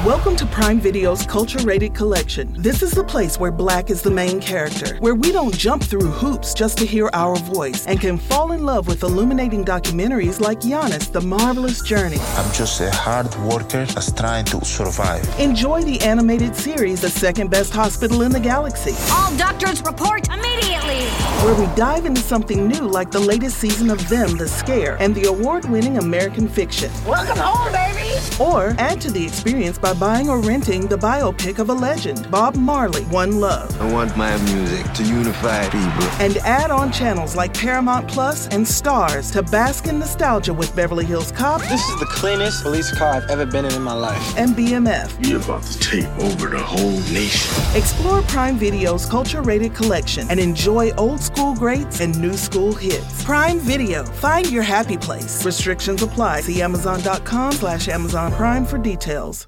Welcome to Prime Video's Culture-Rated Collection. This is the place where Black is the main character, where we don't jump through hoops just to hear our voice, and can fall in love with illuminating documentaries like Giannis, The Marvelous Journey. I'm just a hard worker that's trying to survive. Enjoy the animated series, The Second Best Hospital in the Galaxy. All doctors report immediately! Where we dive into something new like the latest season of Them, The Scare, and the award-winning American Fiction. Welcome home, baby! Or add to the experience by buying or renting the biopic of a legend, Bob Marley, One Love. I want my music to unify people. And add on channels like Paramount Plus and Stars to bask in nostalgia with Beverly Hills Cop. This is the cleanest police car I've ever been in my life. And BMF. You're about to take over the whole nation. Explore Prime Video's Culture-Rated Collection and enjoy old school greats and new school hits. Prime Video. Find your happy place. Restrictions apply. See Amazon.com/Amazon Prime for details.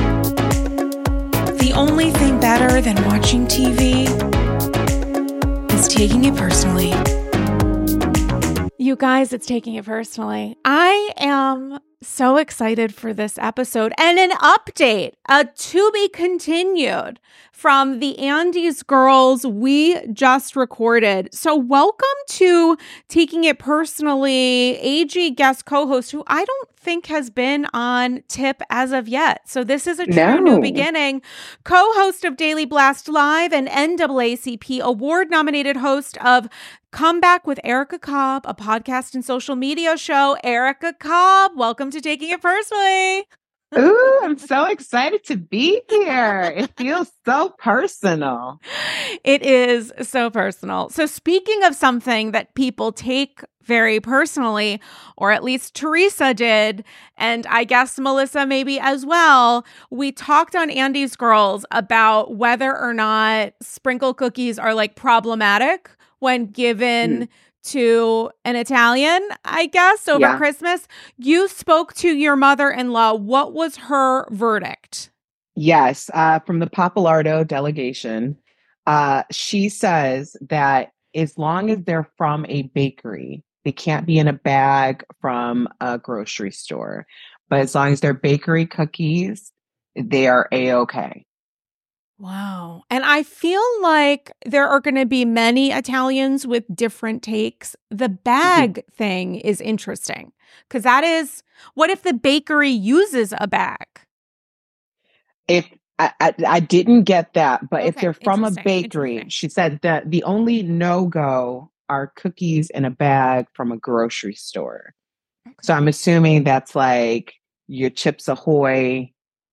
The only thing better than watching TV is taking it personally. You guys, it's taking it personally. I am so excited for this episode and an update, a to be continued from the Andy's Girls we just recorded. So welcome to Taking It Personally, AG guest co-host who I don't think has been on Tip as of yet. So this is a true new beginning. Co-host of Daily Blast Live and NAACP award-nominated host of Comeback with Erica Cobb, a podcast and social media show. Erica Cobb, welcome to Taking It Personally. Ooh, I'm so excited to be here. It feels so personal. It is so personal. So speaking of something that people take very personally, or at least Teresa did, and I guess Melissa maybe as well, we talked on Andy's Girls about whether or not sprinkle cookies are like problematic when given to an Italian, I guess, over Christmas. You spoke to your mother-in-law. What was her verdict? Yes, from the Papalardo delegation. She says that as long as they're from a bakery, they can't be in a bag from a grocery store. But as long as they're bakery cookies, they are A-okay. Wow. And I feel like there are going to be many Italians with different takes. The bag thing is interesting because that is, what if the bakery uses a bag? If I didn't get that, but if they're from a bakery, she said that the only no-go are cookies in a bag from a grocery store. Okay. So I'm assuming that's like your Chips Ahoy,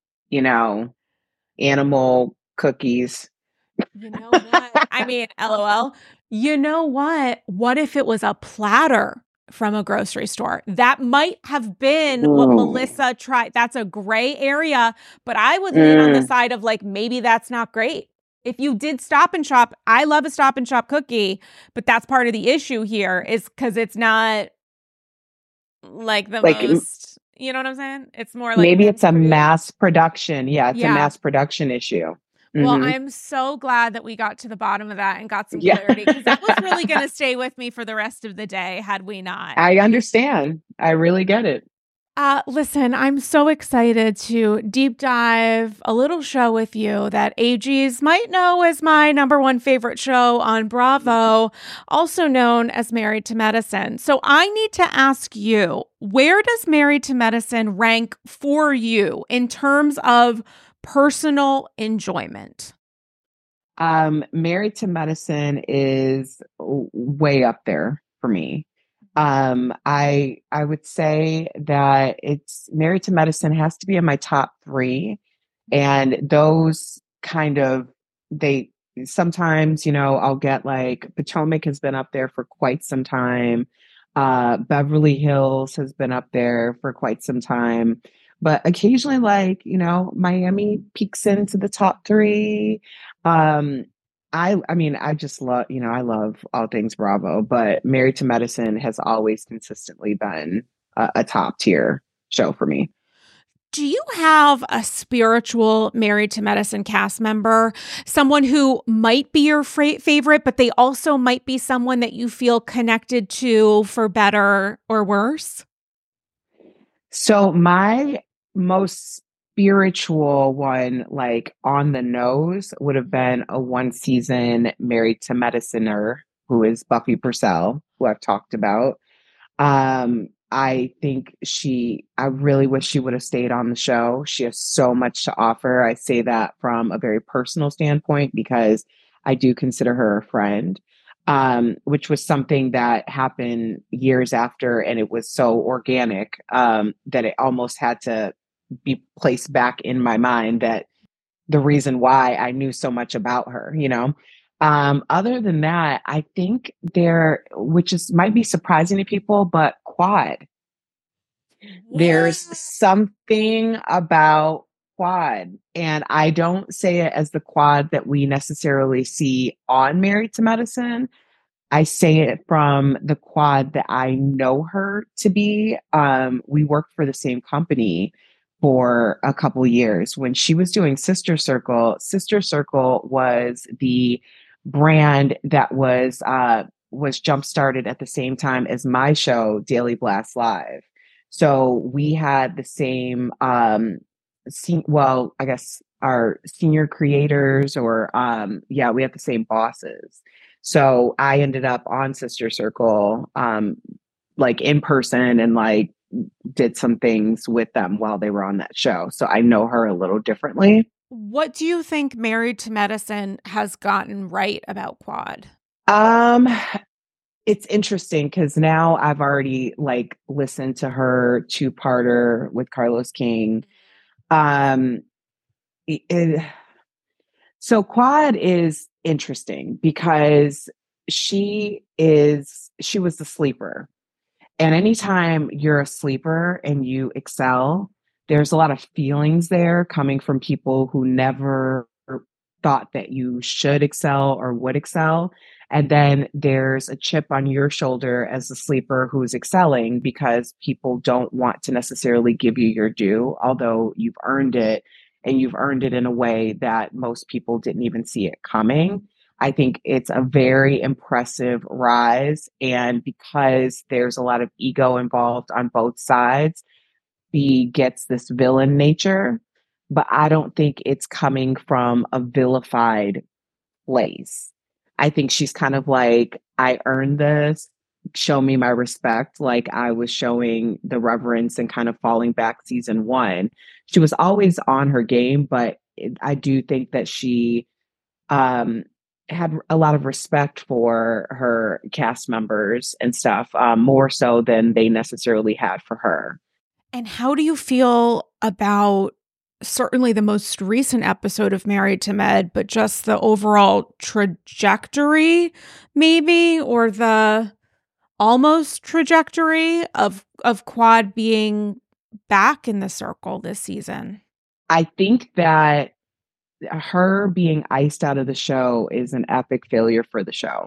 animal cookies. You know what? I mean, LOL. You know what? What if it was a platter from a grocery store? That might have been what Melissa tried. That's a gray area, but I would lean on the side of like, maybe that's not great. If you did Stop and Shop, I love a Stop and Shop cookie, but that's part of the issue here is because it's not like the most, you know what I'm saying? It's more like maybe it's a mass production. Yeah, it's a mass production issue. Well, I'm so glad that we got to the bottom of that and got some clarity because that was really going to stay with me for the rest of the day had we not. I understand. I really get it. Listen, I'm so excited to deep dive a little show with you that AGs might know as my number one favorite show on Bravo, also known as Married to Medicine. So I need to ask you, where does Married to Medicine rank for you in terms of personal enjoyment? Married to Medicine is way up there for me. I would say that it's Married to Medicine has to be in my top 3. And those kind of, they sometimes, I'll get like Potomac has been up there for quite some time. Beverly Hills has been up there for quite some time. But occasionally, like, Miami peeks into the top 3. I mean, I just love, I love all things Bravo, but Married to Medicine has always consistently been a top tier show for me. Do you have a spiritual Married to Medicine cast member, someone who might be your favorite, but they also might be someone that you feel connected to for better or worse? So my most spiritual one, like on the nose, would have been a 1 season Married to Mediciner, who is Buffy Purcell, who I've talked about. I think I really wish she would have stayed on the show. She has so much to offer. I say that from a very personal standpoint because I do consider her a friend, which was something that happened years after, and it was so organic that it almost had to be placed back in my mind that the reason why I knew so much about her, you know. Other than that, I think might be surprising to people, but Quad. There's something about Quad, and I don't say it as the Quad that we necessarily see on Married to Medicine. I say it from the Quad that I know her to be. We worked for the same company for a couple years. When she was doing Sister Circle was the brand that was jump started at the same time as my show, Daily Blast Live. So we had the same, I guess our senior creators or, we had the same bosses. So I ended up on Sister Circle, like in person and like did some things with them while they were on that show. So I know her a little differently. What do you think Married to Medicine has gotten right about Quad? It's interesting because now I've already like listened to her 2-parter with Carlos King. So Quad is interesting because she was the sleeper. And anytime you're a sleeper and you excel, there's a lot of feelings there coming from people who never thought that you should excel or would excel. And then there's a chip on your shoulder as the sleeper who's excelling because people don't want to necessarily give you your due, although you've earned it, and you've earned it in a way that most people didn't even see it coming. I think it's a very impressive rise. And because there's a lot of ego involved on both sides, he gets this villain nature, but I don't think it's coming from a vilified place. I think she's kind of like, I earned this, show me my respect. Like I was showing the reverence and kind of falling back season 1. She was always on her game, but I do think that she had a lot of respect for her cast members and stuff, more so than they necessarily had for her. And how do you feel about certainly the most recent episode of Married to Med, but just the overall trajectory, maybe, or the almost trajectory of Quad being back in the circle this season? I think that her being iced out of the show is an epic failure for the show.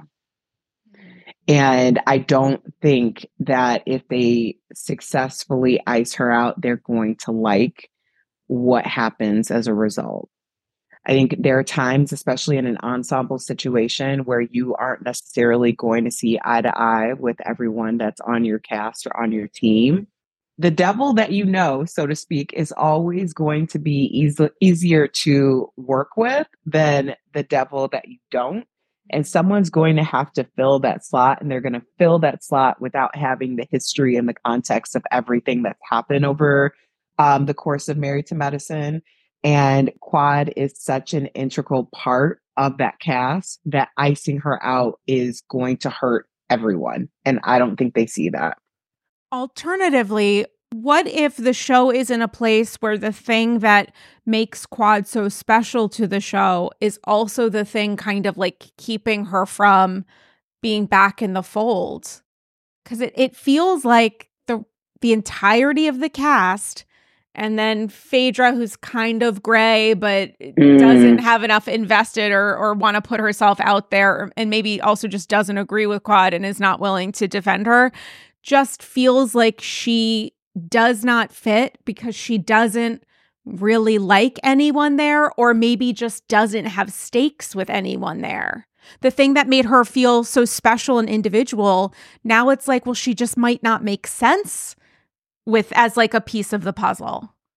And I don't think that if they successfully ice her out, they're going to like what happens as a result. I think there are times, especially in an ensemble situation, where you aren't necessarily going to see eye to eye with everyone that's on your cast or on your team. The devil that you know, so to speak, is always going to be easier to work with than the devil that you don't. And someone's going to have to fill that slot, and they're going to fill that slot without having the history and the context of everything that's happened over the course of Married to Medicine. And Quad is such an integral part of that cast that icing her out is going to hurt everyone. And I don't think they see that. Alternatively, what if the show is in a place where the thing that makes Quad so special to the show is also the thing kind of like keeping her from being back in the fold? Because it feels like the entirety of the cast, and then Phaedra, who's kind of gray, but doesn't have enough invested or want to put herself out there, and maybe also just doesn't agree with Quad and is not willing to defend her, just feels like she does not fit because she doesn't really like anyone there, or maybe just doesn't have stakes with anyone there. The thing that made her feel so special and individual, now it's like, well, she just might not make sense with as like a piece of the puzzle.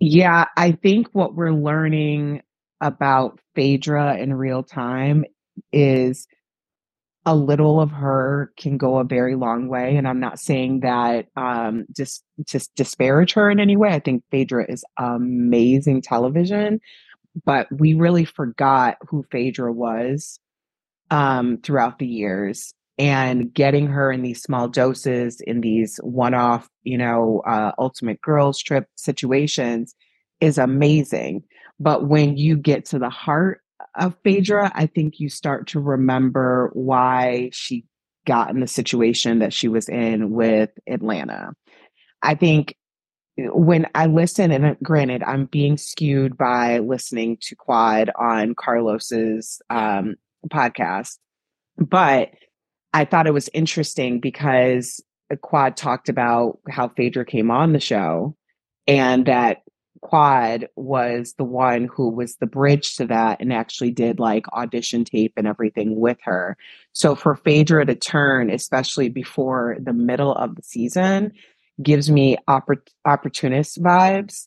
Yeah, I think what we're learning about Phaedra in real time is a little of her can go a very long way. And I'm not saying that just disparage her in any way. I think Phaedra is amazing television, but we really forgot who Phaedra was throughout the years. And getting her in these small doses, in these one-off, ultimate girls trip situations is amazing. But when you get to the heart of Phaedra, I think you start to remember why she got in the situation that she was in with Atlanta. I think when I listen, and granted, I'm being skewed by listening to Quad on Carlos's podcast, but I thought it was interesting because Quad talked about how Phaedra came on the show and that Quad was the one who was the bridge to that and actually did like audition tape and everything with her. So for Phaedra to turn, especially before the middle of the season, gives me opportunist vibes.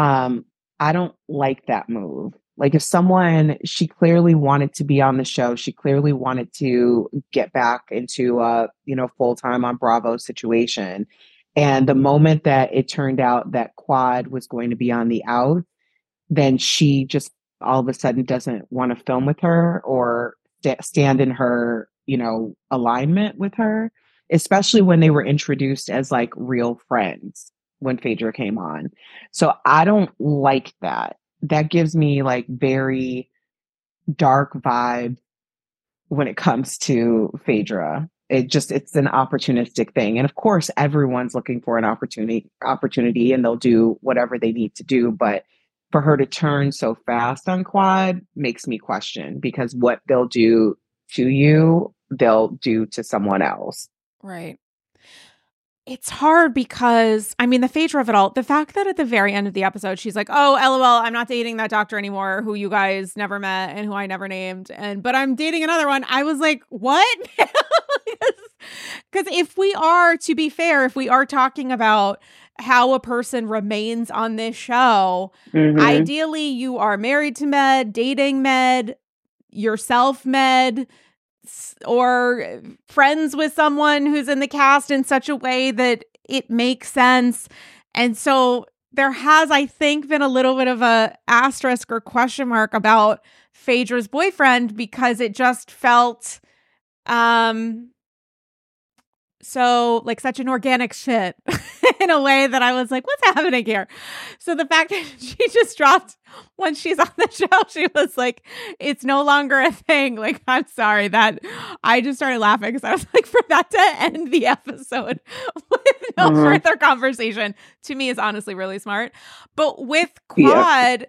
I don't like that move. Like if she clearly wanted to be on the show, she clearly wanted to get back into a, full-time on Bravo situation. And the moment that it turned out that Quad was going to be on the out, then she just all of a sudden doesn't want to film with her or stand in her, alignment with her, especially when they were introduced as like real friends when Phaedra came on. So I don't like that. That gives me like very dark vibe when it comes to Phaedra. It's an opportunistic thing. And of course, everyone's looking for an opportunity and they'll do whatever they need to do. But for her to turn so fast on Quad makes me question, because what they'll do to you, they'll do to someone else. Right. It's hard because, the Phaedra of it all, the fact that at the very end of the episode, she's like, oh, LOL, I'm not dating that doctor anymore who you guys never met and who I never named. But I'm dating another one. I was like, what? Because if we are, to be fair, if we are talking about how a person remains on this show, ideally you are married to Med, dating Med, yourself Med, or friends with someone who's in the cast in such a way that it makes sense. And so there has, I think, been a little bit of a asterisk or question mark about Phaedra's boyfriend, because it just felt so like such an organic shit in a way that I was like, what's happening here? So the fact that she just dropped when she's on the show, she was like, it's no longer a thing. Like, I'm sorry that I just started laughing because I was like, for that to end the episode with no further conversation to me is honestly really smart. But with Quad,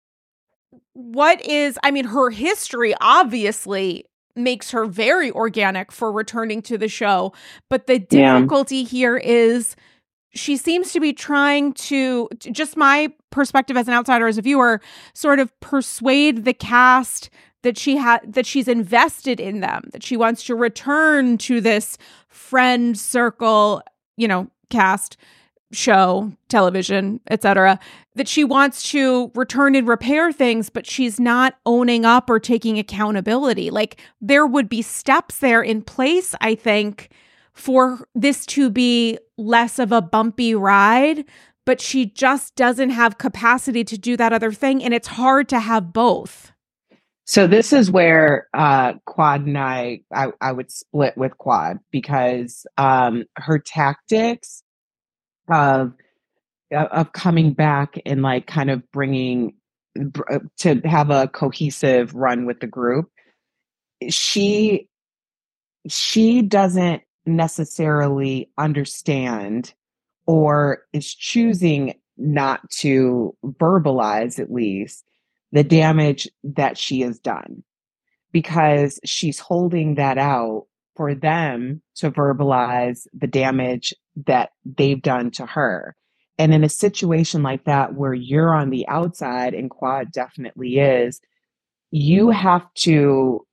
her history obviously makes her very organic for returning to the show. But the difficulty here is she seems to be trying to, just my perspective as an outsider, as a viewer, sort of persuade the cast that she's invested in them, that she wants to return to this friend circle, cast, show, television, etc., that she wants to return and repair things, but she's not owning up or taking accountability. Like, there would be steps there in place, I think, for this to be less of a bumpy ride, but she just doesn't have capacity to do that other thing, and it's hard to have both. So this is where Quad and I would split with Quad, because her tactics of coming back and like kind of bringing to have a cohesive run with the group, she doesn't necessarily understand, or is choosing not to verbalize, at least, the damage that she has done, because she's holding that out for them to verbalize the damage that they've done to her. And in a situation like that, where you're on the outside, and Quad definitely is, you have to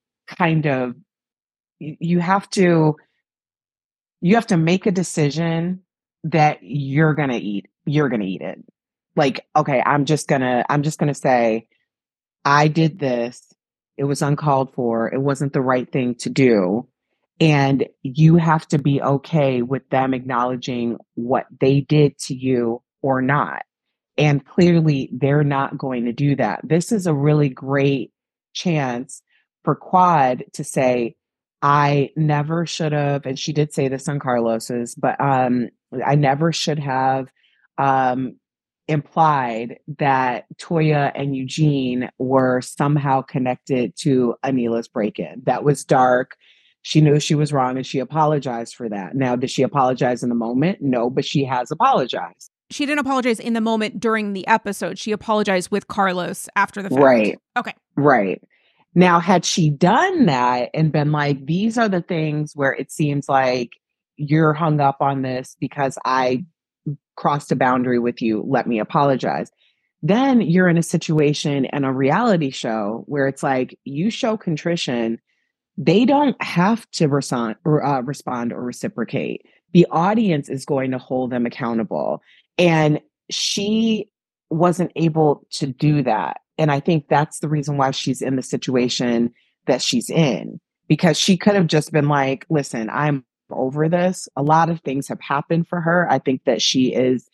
you have to make a decision that you're going to eat it. Like, okay, I'm just gonna say, I did this. It was uncalled for. It wasn't the right thing to do. And you have to be okay with them acknowledging what they did to you or not. And clearly, they're not going to do that. This is a really great chance for Quad to say, I never should have, and she did say this on Carlos's, but I never should have implied that Toya and Eugene were somehow connected to Anila's break-in. That was dark. She knew she was wrong and she apologized for that. Now, did she apologize in the moment? No, but she has apologized. She didn't apologize in the moment during the episode. She apologized with Carlos after the fact. Right. Okay. Right. Now, had she done that and been like, these are the things where it seems like you're hung up on this because I crossed a boundary with you, let me apologize. Then you're in a situation and a reality show where it's like, you show contrition, they don't have to respond or reciprocate. The audience is going to hold them accountable. And she wasn't able to do that. And I think that's the reason why she's in the situation that she's in, because she could have just been like, listen, I'm over this. A lot of things have happened for her. I think that she is,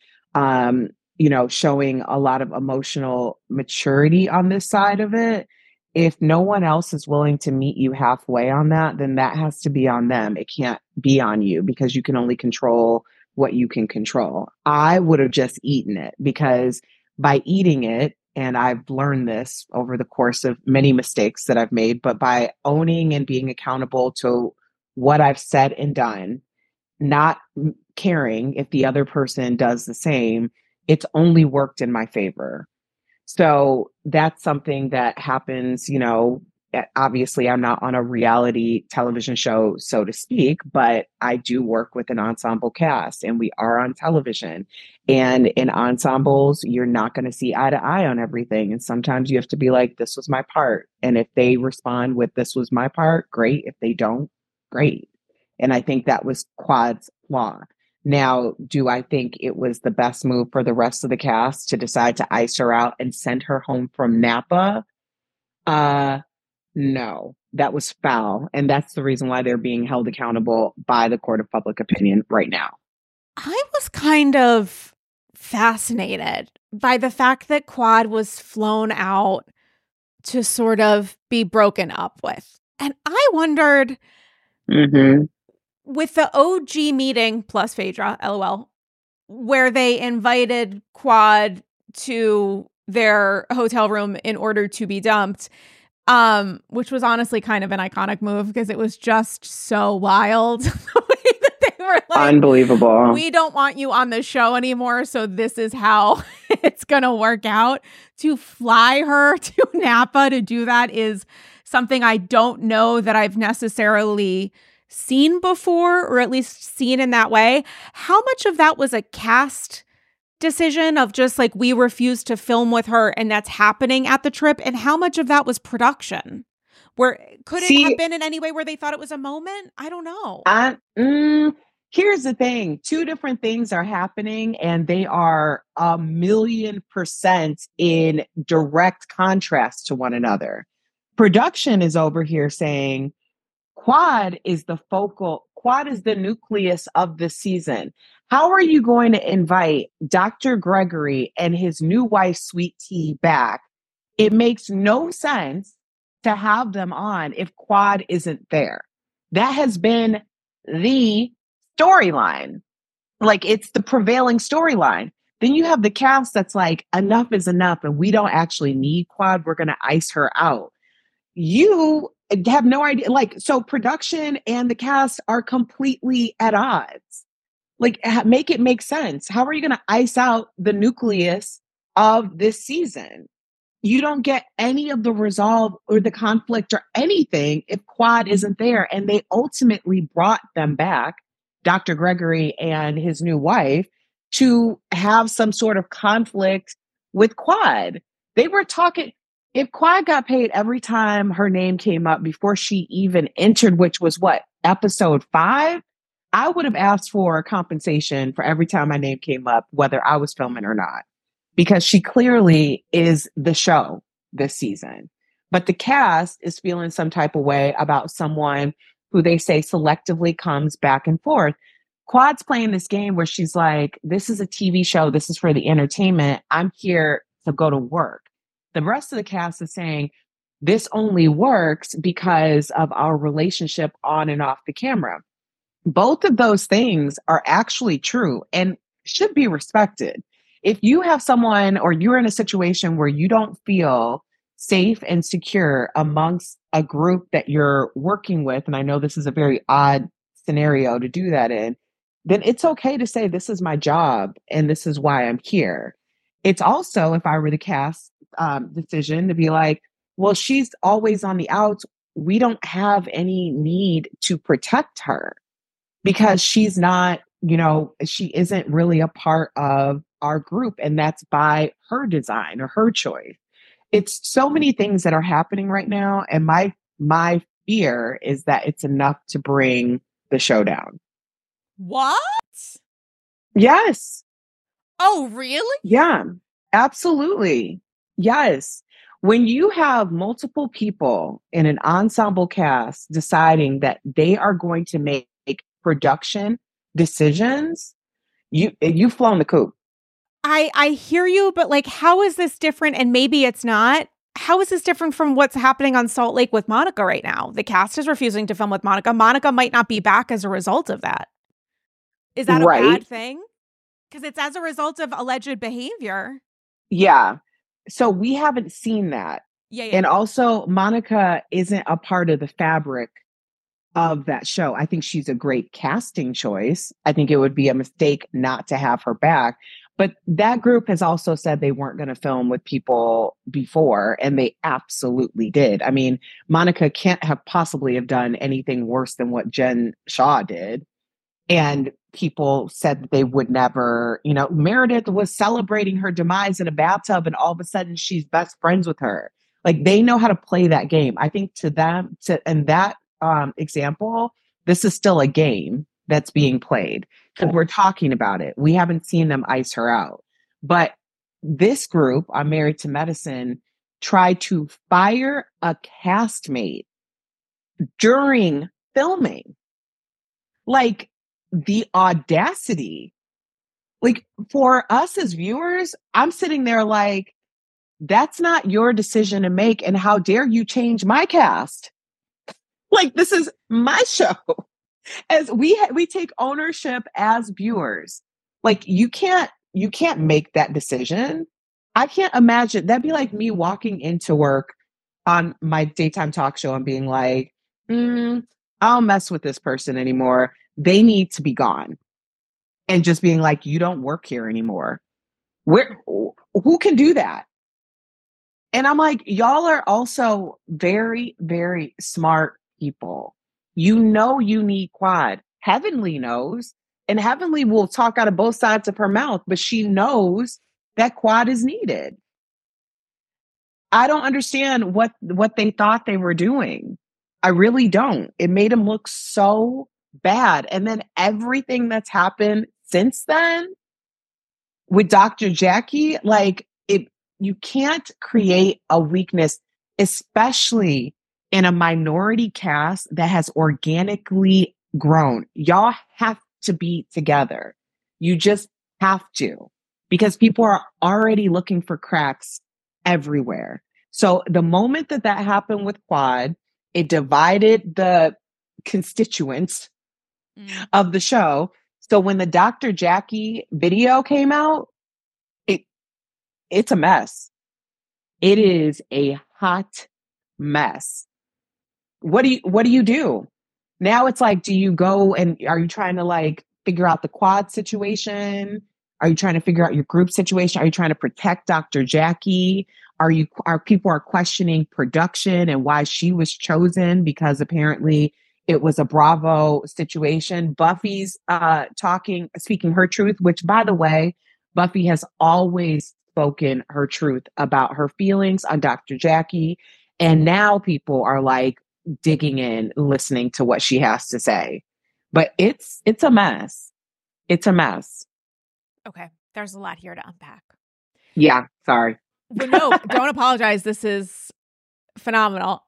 showing a lot of emotional maturity on this side of it. If no one else is willing to meet you halfway on that, then that has to be on them. It can't be on you because you can only control what you can control. I would have just eaten it, because by eating it, and I've learned this over the course of many mistakes that I've made, but by owning and being accountable to what I've said and done, not caring if the other person does the same, it's only worked in my favor. So that's something that happens, obviously I'm not on a reality television show, so to speak, but I do work with an ensemble cast and we are on television. And in ensembles, you're not going to see eye to eye on everything. And sometimes you have to be like, this was my part. And if they respond with this was my part, great. If they don't, great. And I think that was Quad's flaw. Now, do I think it was the best move for the rest of the cast to decide to ice her out and send her home from Napa? No, that was foul. And that's the reason why they're being held accountable by the court of public opinion right now. I was kind of fascinated by the fact that Quad was flown out to sort of be broken up with. And I wondered, with the OG meeting plus Phaedra, LOL, where they invited Quad to their hotel room in order to be dumped, which was honestly kind of an iconic move because it was just so wild. The way that they were like, unbelievable. We don't want you on the show anymore, so this is how it's going to work out. To fly her to Napa to do that is something I don't know that I've necessarily seen before, or at least seen in that way. How much of that was a cast decision of just like, we refuse to film with her and that's happening at the trip? And how much of that was production? Where could it have been in any way where they thought it was a moment? I don't know. Here's the thing. Two different things are happening and they are 1,000,000% in direct contrast to one another. Production is over here saying, Quad is the nucleus of the season. How are you going to invite Dr. Gregory and his new wife, Sweet Tea, back? It makes no sense to have them on if Quad isn't there. That has been the storyline. Like, it's the prevailing storyline. Then you have the cast that's like, enough is enough and we don't actually need Quad. We're going to ice her out. You have no idea. Like, so production and the cast are completely at odds. Like, make it make sense. How are you going to ice out the nucleus of this season? You don't get any of the resolve or the conflict or anything if Quad isn't there. And they ultimately brought them back, Dr. Gregory and his new wife, to have some sort of conflict with Quad. They were talking. If Quad got paid every time her name came up before she even entered, which was what, episode 5, I would have asked for compensation for every time my name came up, whether I was filming or not. because she clearly is the show this season. But the cast is feeling some type of way about someone who they say selectively comes back and forth. Quad's playing this game where she's like, this is a TV show. This is for the entertainment. I'm here to go to work. The rest of the cast is saying, this only works because of our relationship on and off the camera. Both of those things are actually true and should be respected. If you have someone or you're in a situation where you don't feel safe and secure amongst a group that you're working with, and I know this is a very odd scenario to do that in, then it's okay to say, this is my job and this is why I'm here. It's also, if I were the cast decision, to be like, well, she's always on the outs. We don't have any need to protect her because she's not, she isn't really a part of our group. And that's by her design or her choice. It's so many things that are happening right now. And my fear is that it's enough to bring the show down. What? Yes. Oh, really? Yeah, absolutely. Yes. When you have multiple people in an ensemble cast deciding that they are going to make production decisions, you've flown the coop. I hear you, but like, how is this different? And maybe it's not. How is this different from what's happening on Salt Lake with Monica right now? The cast is refusing to film with Monica. Monica might not be back as a result of that. Is that a bad thing? Because it's as a result of alleged behavior. Yeah. So we haven't seen that. Yeah. And also, Monica isn't a part of the fabric of that show. I think she's a great casting choice. I think it would be a mistake not to have her back. But that group has also said they weren't going to film with people before, and they absolutely did. I mean, Monica can't have possibly have done anything worse than what Jen Shaw did. And people said that they would never, Meredith was celebrating her demise in a bathtub, and all of a sudden she's best friends with her. Like, they know how to play that game. I think to them, in that example, this is still a game that's being played because we're talking about it. We haven't seen them ice her out. But this group on Married to Medicine tried to fire a castmate during filming. Like, the audacity. Like, for us as viewers, I'm sitting there like, that's not your decision to make. And how dare you change my cast? Like, this is my show. As we take ownership as viewers. Like, you can't make that decision. I can't imagine. That'd be like me walking into work on my daytime talk show and being like, I don't mess with this person anymore. They need to be gone. And just being like, you don't work here anymore. Who can do that? And I'm like, y'all are also very, very smart people. You need Quad. Heavenly knows. And Heavenly will talk out of both sides of her mouth, but she knows that Quad is needed. I don't understand what they thought they were doing. I really don't. It made them look so bad. And then everything that's happened since then with Dr. Jackie, like, you can't create a weakness, especially in a minority cast that has organically grown. Y'all have to be together. You just have to, because people are already looking for cracks everywhere. So the moment that happened with Quad, it divided the constituents of the show. So when the Dr. Jackie video came out, it's a mess. It is a hot mess. What do you do? Now it's like, do you go and are you trying to like figure out the Quad situation? Are you trying to figure out your group situation? Are you trying to protect Dr. Jackie? Are people questioning production and why she was chosen? Because apparently it was a Bravo situation. Buffy's speaking her truth, which, by the way, Buffy has always spoken her truth about her feelings on Dr. Jackie. And now people are like digging in, listening to what she has to say. But it's a mess. It's a mess. Okay. There's a lot here to unpack. Yeah, sorry. Well, no, don't apologize. This is phenomenal.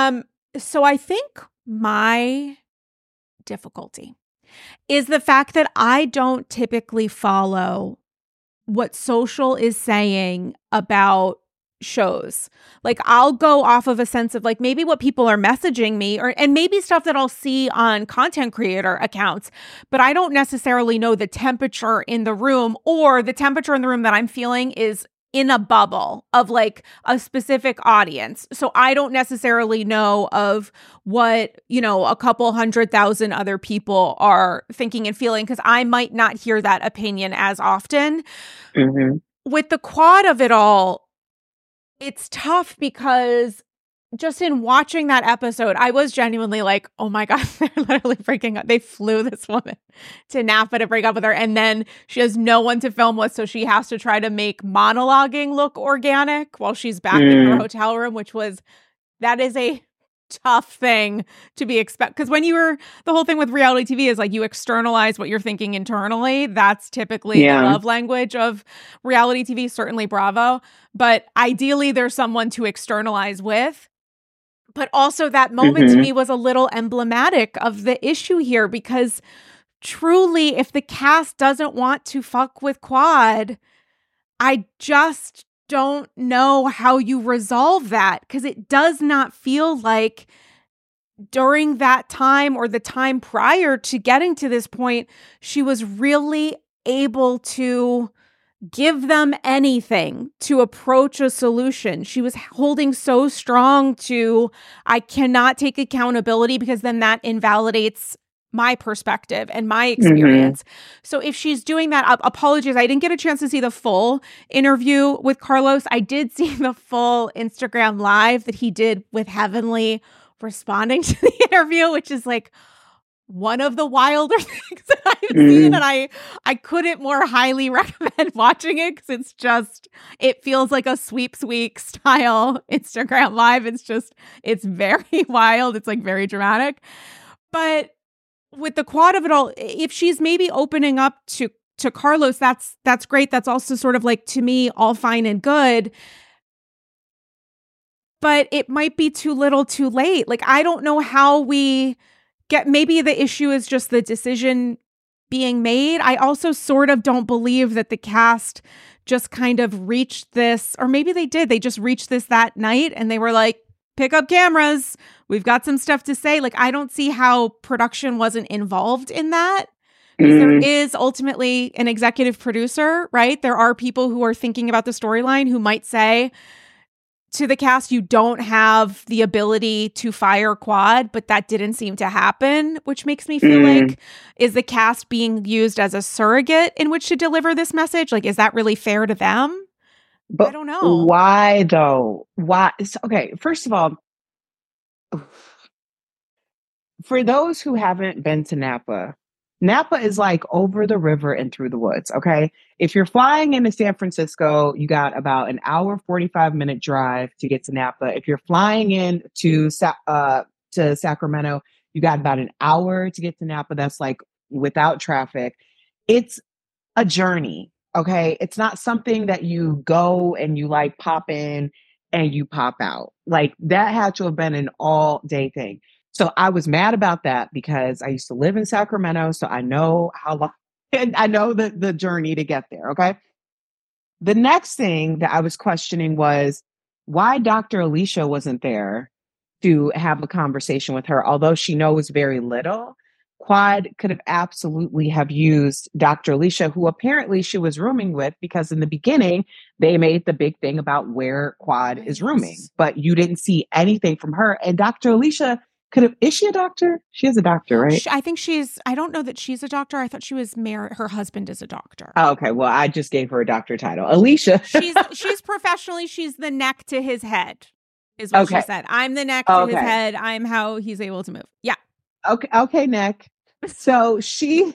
So I think my difficulty is the fact that I don't typically follow what social is saying about shows. Like, I'll go off of a sense of like maybe what people are messaging me, and maybe stuff that I'll see on content creator accounts, but I don't necessarily know the temperature in the room, or the temperature in the room that I'm feeling is in a bubble of like a specific audience. So I don't necessarily know of what, a couple 100,000 other people are thinking and feeling, because I might not hear that opinion as often. Mm-hmm. With the quad of it all, it's tough because just in watching that episode, I was genuinely like, oh my God, they're literally breaking up. They flew this woman to Napa to break up with her. And then she has no one to film with. So she has to try to make monologuing look organic while she's back in her hotel room, that is a tough thing to be because when the whole thing with reality TV is like you externalize what you're thinking internally. That's typically the love language of reality TV, certainly Bravo. But ideally there's someone to externalize with. But also that moment to me was a little emblematic of the issue here, because truly, if the cast doesn't want to fuck with Quad, I just don't know how you resolve that, because it does not feel like during that time or the time prior to getting to this point, she was really able to give them anything to approach a solution. She was holding so strong to, I cannot take accountability because then that invalidates my perspective and my experience. So if she's doing that, apologies, I didn't get a chance to see the full interview with Carlos. I did see the full Instagram live that he did with Heavenly responding to the interview, which is like one of the wilder things that I've seen, and I couldn't more highly recommend watching it, because it feels like a Sweeps Week style Instagram live. It's very wild. It's like very dramatic. But with the quad of it all, if she's maybe opening up to Carlos, that's great. That's also sort of like, to me, all fine and good. But it might be too little too late. Like, I don't know how we maybe the issue is just the decision being made. I also sort of don't believe that the cast just kind of reached this, or maybe they did. They just reached this that night and they were like, pick up cameras. We've got some stuff to say. Like, I don't see how production wasn't involved in that. Because there is ultimately an executive producer, right? There are people who are thinking about the storyline who might say to the cast, you don't have the ability to fire Quad, but that didn't seem to happen, which makes me feel like, is the cast being used as a surrogate in which to deliver this message? Like, is that really fair to them? But I don't know. Why though? Why? Okay, first of all, for those who haven't been to Napa, Napa is like over the river and through the woods, okay? If you're flying into San Francisco, you got about an hour, 45-minute drive to get to Napa. If you're flying in to Sacramento, you got about an hour to get to Napa. That's like without traffic. It's a journey, okay? It's not something that you go and you like pop in and you pop out. Like, that had to have been an all-day thing. So I was mad about that because I used to live in Sacramento, so I know how long, and I know the journey to get there, okay? The next thing that I was questioning was why Dr. Alicia wasn't there to have a conversation with her, although she knows very little. Quad could have absolutely have used Dr. Alicia, who apparently she was rooming with, because in the beginning, they made the big thing about where Quad is rooming, but you didn't see anything from her. And Dr. Alicia is she a doctor? She is a doctor, right? I think I don't know that she's a doctor. I thought she was married. Her husband is a doctor. Oh, okay. Well, I just gave her a doctor title. Alicia. she's professionally, she's the neck to his head, is what she said. I'm the neck to his head. I'm how he's able to move. Yeah. Okay, neck. So she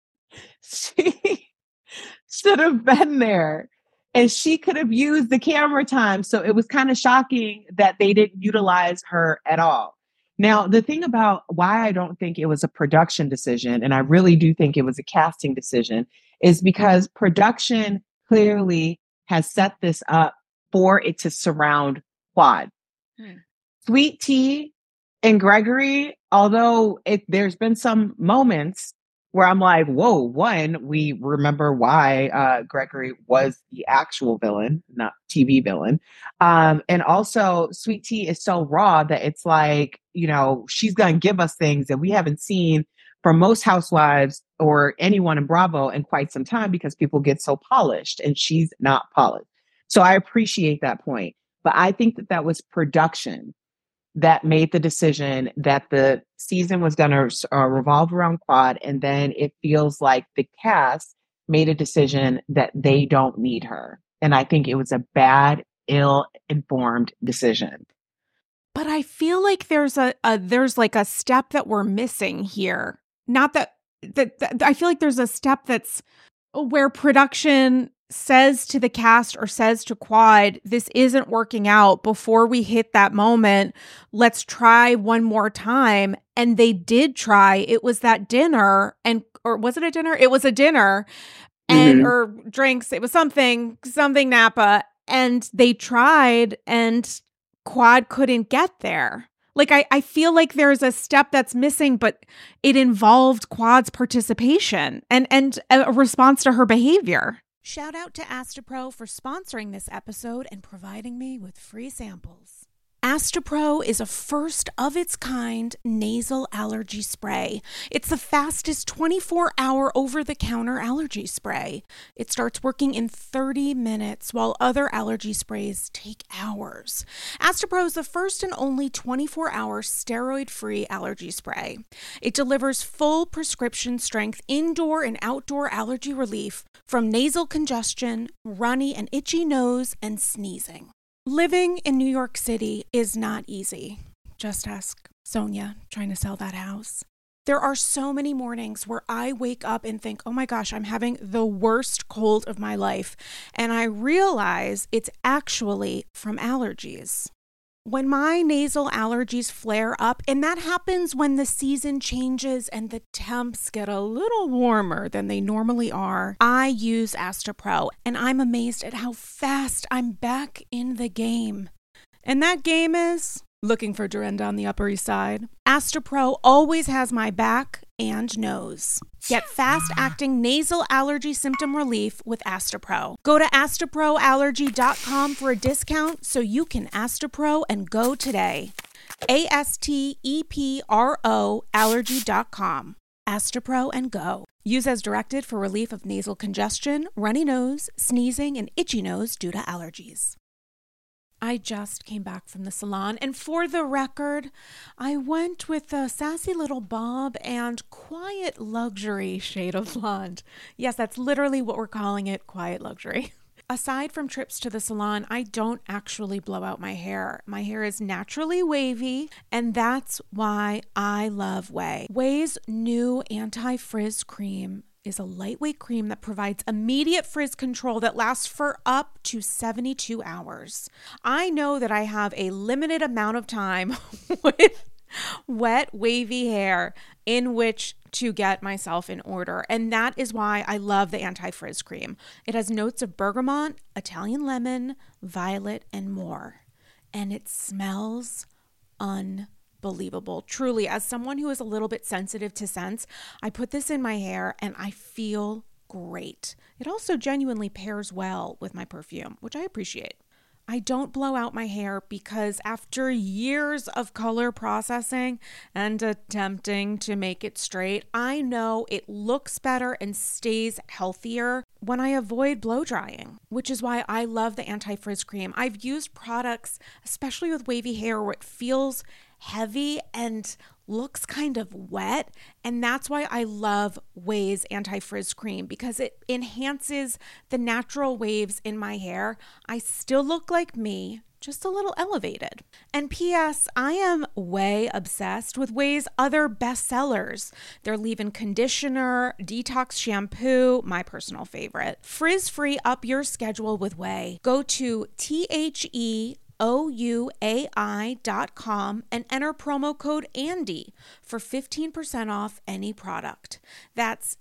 should have been there. And she could have used the camera time. So it was kind of shocking that they didn't utilize her at all. Now, the thing about why I don't think it was a production decision, and I really do think it was a casting decision, is because production clearly has set this up for it to surround Quad. Sweet Tea and Gregory, although there's been some moments where I'm like, whoa, one, we remember why Gregory was the actual villain, not TV villain. And also Sweet Tea is so raw that it's like, you know, she's going to give us things that we haven't seen from most housewives or anyone in Bravo in quite some time because people get so polished and she's not polished. So I appreciate that point. But I think that was production that made the decision that the season was going to revolve around Quad. And then it feels like the cast made a decision that they don't need her. And I think it was a bad, ill-informed decision. But I feel like there's like a step that we're missing here. Not that I feel like there's a step that's where production says to the cast or says to Quad, this isn't working out. Before we hit that moment, let's try one more time. And they did try. It was that dinner, or was it a dinner? It was a dinner and or drinks. It was something Napa. And they tried and Quad couldn't get there. Like, I feel like there's a step that's missing, but it involved Quad's participation and a response to her behavior. Shout out to Astapro for sponsoring this episode and providing me with free samples. Astapro is a first-of-its-kind nasal allergy spray. It's the fastest 24-hour over-the-counter allergy spray. It starts working in 30 minutes, while other allergy sprays take hours. Astapro is the first and only 24-hour steroid-free allergy spray. It delivers full prescription-strength indoor and outdoor allergy relief from nasal congestion, runny and itchy nose, and sneezing. Living in New York City is not easy. Just ask Sonia trying to sell that house. There are so many mornings where I wake up and think, oh my gosh, I'm having the worst cold of my life. And I realize it's actually from allergies. When my nasal allergies flare up, and that happens when the season changes and the temps get a little warmer than they normally are, I use Astapro, and I'm amazed at how fast I'm back in the game. And that game is looking for Dorinda on the Upper East Side. Astapro always has my back and nose. Get fast-acting nasal allergy symptom relief with Astapro. Go to astaproallergy.com for a discount so you can Astapro and go today. ASTEPRO allergy.com. Astapro and go. Use as directed for relief of nasal congestion, runny nose, sneezing, and itchy nose due to allergies. I just came back from the salon, and for the record, I went with a sassy little bob and quiet luxury shade of blonde. Yes, that's literally what we're calling it, quiet luxury. Aside from trips to the salon, I don't actually blow out my hair. My hair is naturally wavy, and that's why I love Ouai. Ouai's new anti-frizz cream is a lightweight cream that provides immediate frizz control that lasts for up to 72 hours. I know that I have a limited amount of time with wet, wavy hair in which to get myself in order. And that is why I love the anti-frizz cream. It has notes of bergamot, Italian lemon, violet, and more. And it smells unbelievable. Truly, as someone who is a little bit sensitive to scents, I put this in my hair and I feel great. It also genuinely pairs well with my perfume, which I appreciate. I don't blow out my hair because after years of color processing and attempting to make it straight, I know it looks better and stays healthier when I avoid blow drying, which is why I love the anti-frizz cream. I've used products, especially with wavy hair, where it feels heavy and looks kind of wet, and that's why I love Ouai's anti-frizz cream, because it enhances the natural waves in my hair. I still look like me, just a little elevated. And P.S., I am way obsessed with Ouai's other bestsellers. Their leave-in conditioner, detox shampoo, my personal favorite. Frizz-free up your schedule with Ouai. Go to THEOUAI.com TheOuai.com and enter promo code Andy for 15% off any product. That's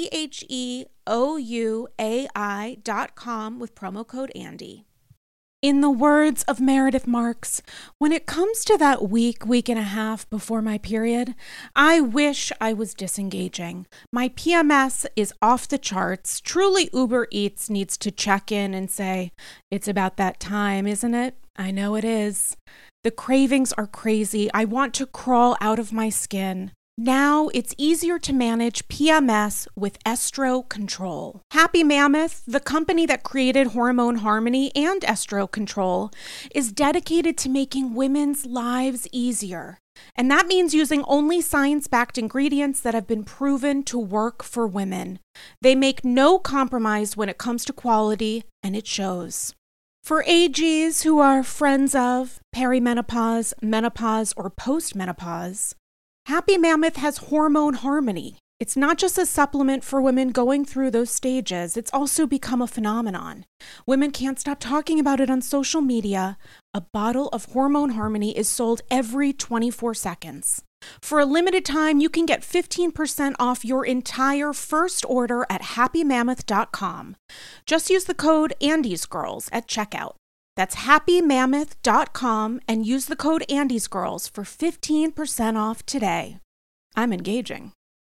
TheOuai.com with promo code Andy. In the words of Meredith Marks, when it comes to that week and a half before my period, I wish I was disengaging. My PMS is off the charts. Truly, Uber Eats needs to check in and say, it's about that time, isn't it? I know it is. The cravings are crazy. I want to crawl out of my skin. Now it's easier to manage PMS with Estro Control. Happy Mammoth, the company that created Hormone Harmony and Estro Control, is dedicated to making women's lives easier. And that means using only science-backed ingredients that have been proven to work for women. They make no compromise when it comes to quality, and it shows. For AGs who are friends of perimenopause, menopause, or postmenopause, Happy Mammoth has Hormone Harmony. It's not just a supplement for women going through those stages, it's also become a phenomenon. Women can't stop talking about it on social media. A bottle of Hormone Harmony is sold every 24 seconds. For a limited time, you can get 15% off your entire first order at happymammoth.com. Just use the code AndysGirls at checkout. That's happymammoth.com and use the code AndysGirls for 15% off today. I'm engaging.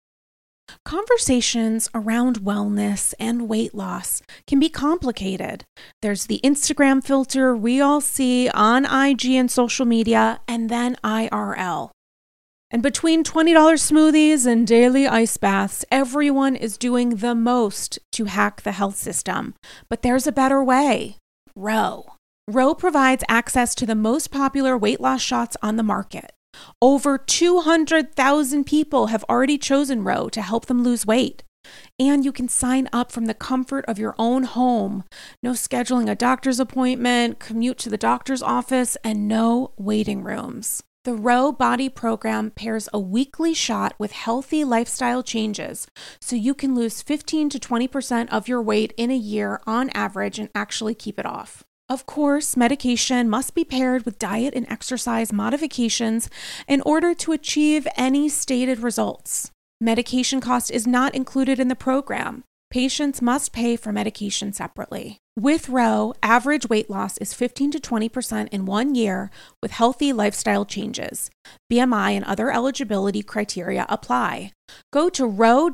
Conversations around wellness and weight loss can be complicated. There's the Instagram filter we all see on IG and social media, and then IRL. And between $20 smoothies and daily ice baths, everyone is doing the most to hack the health system. But there's a better way. Ro. Ro provides access to the most popular weight loss shots on the market. Over 200,000 people have already chosen Ro to help them lose weight. And you can sign up from the comfort of your own home. No scheduling a doctor's appointment, commute to the doctor's office, and no waiting rooms. The Ro Body Program pairs a weekly shot with healthy lifestyle changes, so you can lose 15 to 20% of your weight in a year on average and actually keep it off. Of course, medication must be paired with diet and exercise modifications in order to achieve any stated results. Medication cost is not included in the program. Patients must pay for medication separately. With Ro, average weight loss is 15 to 20% in 1 year with healthy lifestyle changes. BMI and other eligibility criteria apply. Go to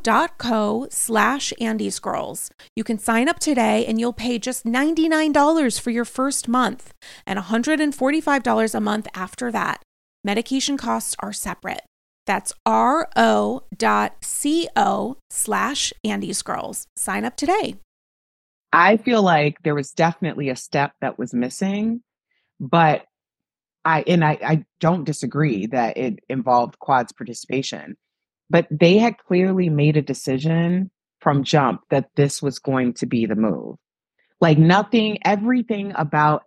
ro.co/AndysGirls. You can sign up today and you'll pay just $99 for your first month and $145 a month after that. Medication costs are separate. That's ro.co/AndysGirls. Sign up today. I feel like there was definitely a step that was missing, but I don't disagree that it involved Quad's participation, but they had clearly made a decision from jump that this was going to be the move. Like everything about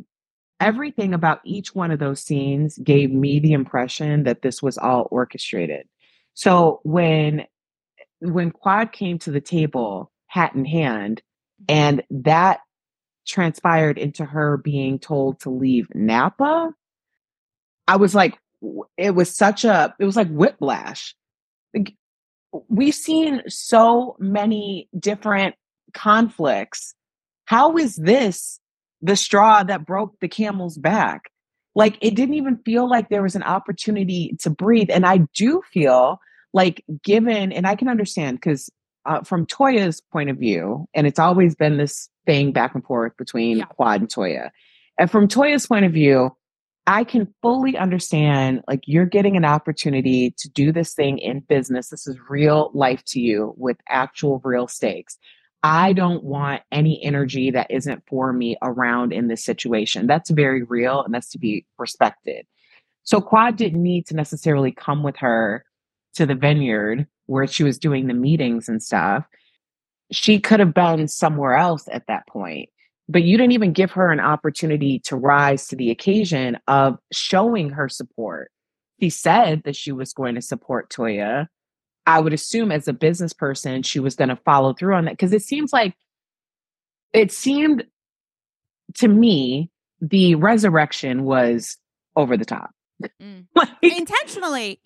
each one of those scenes gave me the impression that this was all orchestrated. So when Quad came to the table, hat in hand, and that transpired into her being told to leave Napa, I was like, it was like whiplash. Like, we've seen so many different conflicts. How is this the straw that broke the camel's back? Like, it didn't even feel like there was an opportunity to breathe. And I do feel like and I can understand because from Toya's point of view, and it's always been this thing back and forth between Quad and Toya. And from Toya's point of view, I can fully understand, like, you're getting an opportunity to do this thing in business. This is real life to you with actual real stakes. I don't want any energy that isn't for me around in this situation. That's very real and that's to be respected. So Quad didn't need to necessarily come with her to the vineyard where she was doing the meetings and stuff. She could have been somewhere else at that point, but you didn't even give her an opportunity to rise to the occasion of showing her support. She said that she was going to support Toya. I would assume as a business person, she was going to follow through on that, because it seemed to me the resurrection was over the top. Like, intentionally.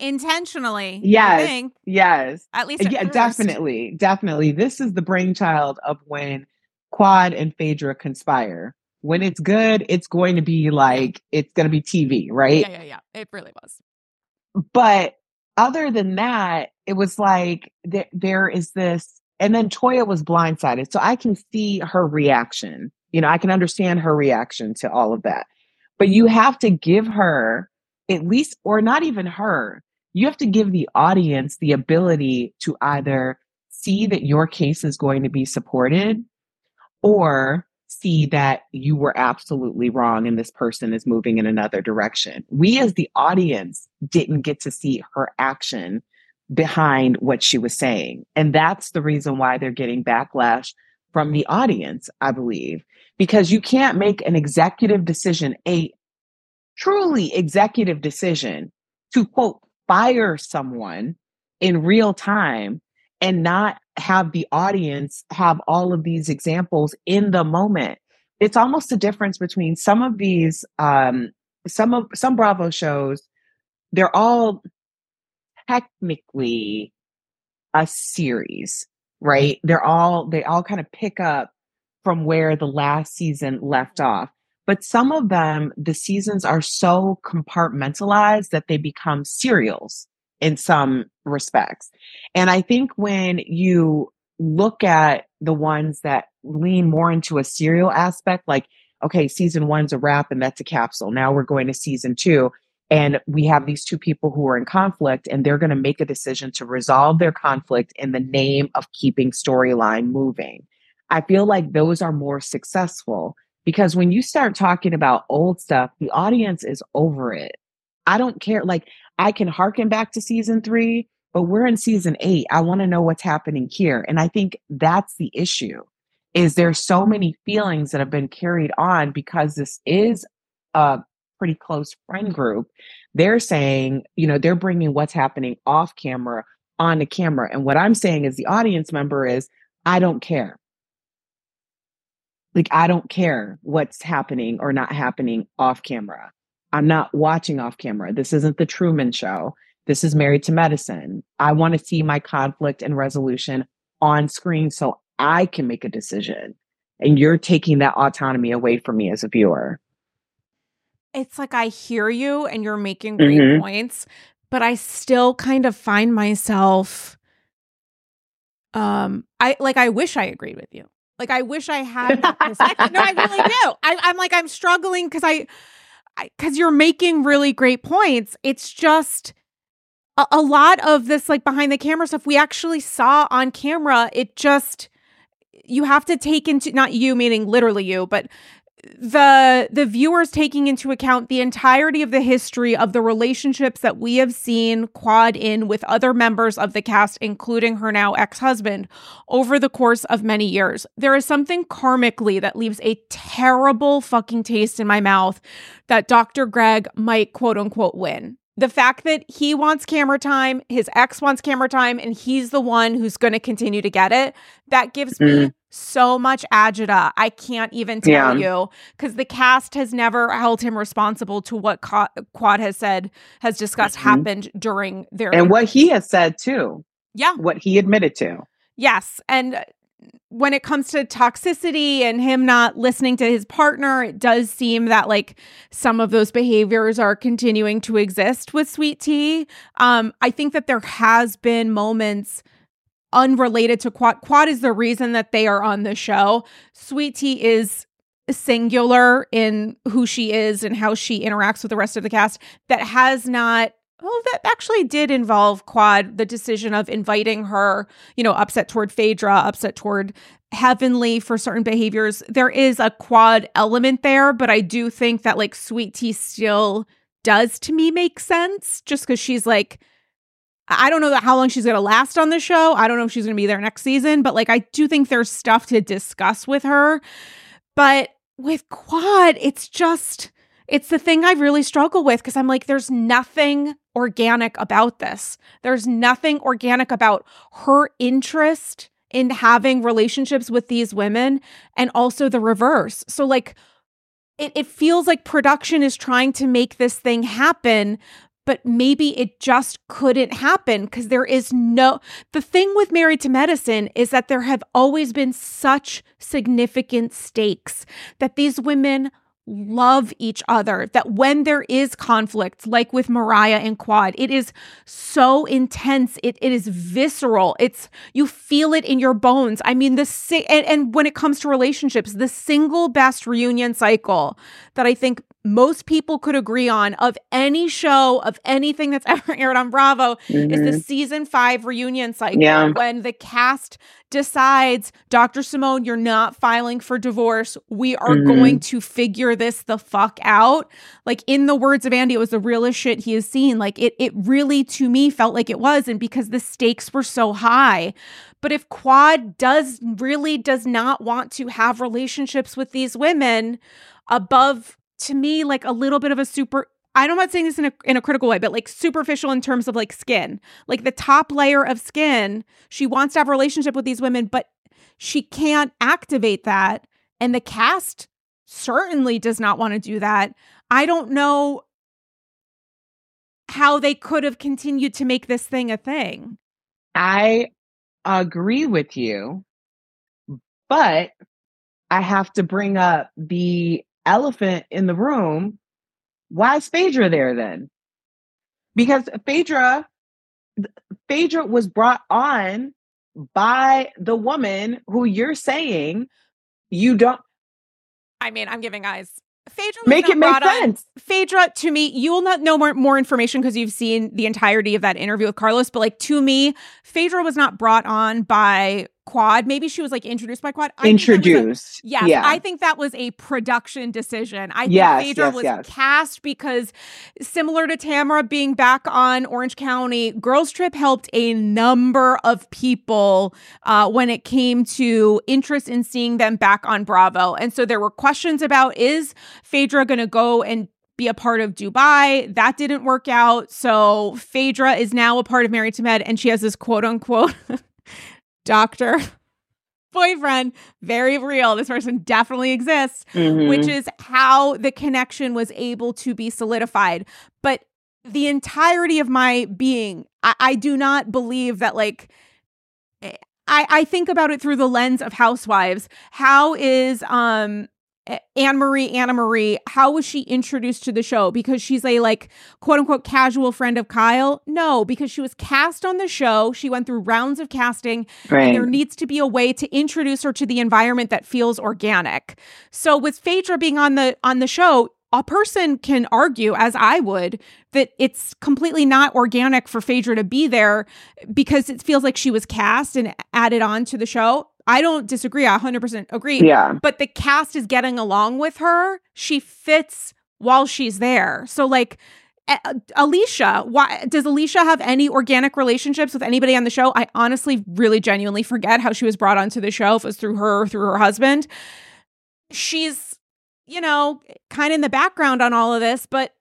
Yes. Yes. At least at first. Definitely. This is the brainchild of when Quad and Phaedra conspire. When it's good, it's going to be like, it's going to be TV, right? Yeah. It really was. But other than that, it was like, there is this, and then Toya was blindsided. So I can see her reaction. I can understand her reaction to all of that. But you have to give her at least, or not even her, you have to give the audience the ability to either see that your case is going to be supported or see that you were absolutely wrong and this person is moving in another direction. We as the audience didn't get to see her action behind what she was saying. And that's the reason why they're getting backlash from the audience, I believe, because you can't make an executive decision, a truly executive decision to, quote, fire someone in real time and not have the audience have all of these examples in the moment. It's almost a difference between some of these, some Bravo shows, they're all technically a series, right? They all kind of pick up from where the last season left off. But some of them, the seasons are so compartmentalized that they become serials in some respects. And I think when you look at the ones that lean more into a serial aspect, like, okay, season 1's a wrap and that's a capsule. Now we're going to season 2. And we have these two people who are in conflict and they're going to make a decision to resolve their conflict in the name of keeping storyline moving. I feel like those are more successful because when you start talking about old stuff, the audience is over it. I don't care. Like, I can harken back to season 3, but we're in season 8. I want to know what's happening here. And I think that's the issue, is there's so many feelings that have been carried on because this is a pretty close friend group. They're saying, they're bringing what's happening off camera onto camera. And what I'm saying as the audience member is, I don't care. Like, I don't care what's happening or not happening off camera. I'm not watching off camera. This isn't the Truman Show. This is Married to Medicine. I want to see my conflict and resolution on screen so I can make a decision. And you're taking that autonomy away from me as a viewer. It's like, I hear you and you're making great points, but I still kind of find myself, I wish I agreed with you. Like, I wish I had that perspective. No, I really do. I'm like, I'm struggling because you're making really great points. It's just a lot of this, like, behind the camera stuff we actually saw on camera. It just, you have to take into, not you meaning literally you, but the viewers taking into account the entirety of the history of the relationships that we have seen Quad in with other members of the cast, including her now ex-husband, over the course of many years. There is something karmically that leaves a terrible fucking taste in my mouth that Dr. Greg might, quote unquote, win. The fact that he wants camera time, his ex wants camera time, and he's the one who's going to continue to get it, that gives me so much agita. I can't even tell you, because the cast has never held him responsible to what Quad has discussed happened during their... And what he has said too. Yeah. What he admitted to. Yes. And when it comes to toxicity and him not listening to his partner, it does seem that, like, some of those behaviors are continuing to exist with Sweet Tea. I think that there has been moments unrelated to Quad. Quad is the reason that they are on the show. Sweet Tea is singular in who she is and how she interacts with the rest of the cast. That has not... Well, that actually did involve Quad, the decision of inviting her, upset toward Phaedra, upset toward Heavenly for certain behaviors. There is a Quad element there, but I do think that, like, Sweet Tea still does, to me, make sense, just because she's like, I don't know how long she's going to last on the show. I don't know if she's going to be there next season, but, like, I do think there's stuff to discuss with her. But with Quad, it's the thing I really struggle with, because I'm like, there's nothing organic about this. There's nothing organic about her interest in having relationships with these women, and also the reverse. So, like, it feels like production is trying to make this thing happen, but maybe it just couldn't happen because the thing with Married to Medicine is that there have always been such significant stakes that these women love each other, that when there is conflict, like with Mariah and Quad, it is so intense. It is visceral. You feel it in your bones. I mean, and when it comes to relationships, the single best reunion cycle that I think most people could agree on of any show, of anything that's ever aired on Bravo, is the season 5 reunion cycle when the cast decides, Dr. Simone, you're not filing for divorce. We are going to figure this the fuck out. Like, in the words of Andy, it was the realest shit he has seen. Like, it really, to me, felt like it was, and because the stakes were so high. But if Quad does not want to have relationships with these women above, to me, like a little bit of I'm not saying this in a critical way, but like superficial in terms of like skin, like the top layer of skin, she wants to have a relationship with these women, but she can't activate that. And the cast certainly does not want to do that. I don't know how they could have continued to make this thing a thing. I agree with you, but I have to bring up the elephant in the room. Why is Phaedra there then? Because Phaedra was brought on by the woman who you're saying you don't. I mean, I'm giving eyes. Phaedra make it make sense. Phaedra, to me, you will not know more information because you've seen the entirety of that interview with Carlos. But like, to me, Phaedra was not brought on by Quad. Maybe she was like introduced by Quad. Introduced. Yes. Yeah. I think that was a production decision. I think Phaedra was cast because, similar to Tamara being back on Orange County, Girls Trip helped a number of people when it came to interest in seeing them back on Bravo. And so there were questions about, is Phaedra going to go and be a part of Dubai? That didn't work out. So Phaedra is now a part of Married to Med, and she has this quote unquote doctor boyfriend. Very real. This person definitely exists, which is how the connection was able to be solidified. But the entirety of my being, I do not believe that, like, I think about it through the lens of Housewives. How is Anna Marie, how was she introduced to the show? Because she's a, like, quote unquote casual friend of Kyle? No, because she was cast on the show. She went through rounds of casting. Right. And there needs to be a way to introduce her to the environment that feels organic. So with Phaedra being on the show, a person can argue, as I would, that it's completely not organic for Phaedra to be there because it feels like she was cast and added on to the show. I don't disagree. I 100% agree. Yeah. But the cast is getting along with her. She fits while she's there. So, like, Alicia, does Alicia have any organic relationships with anybody on the show? I honestly really genuinely forget how she was brought onto the show. If it was through her husband. She's, kind of in the background on all of this, but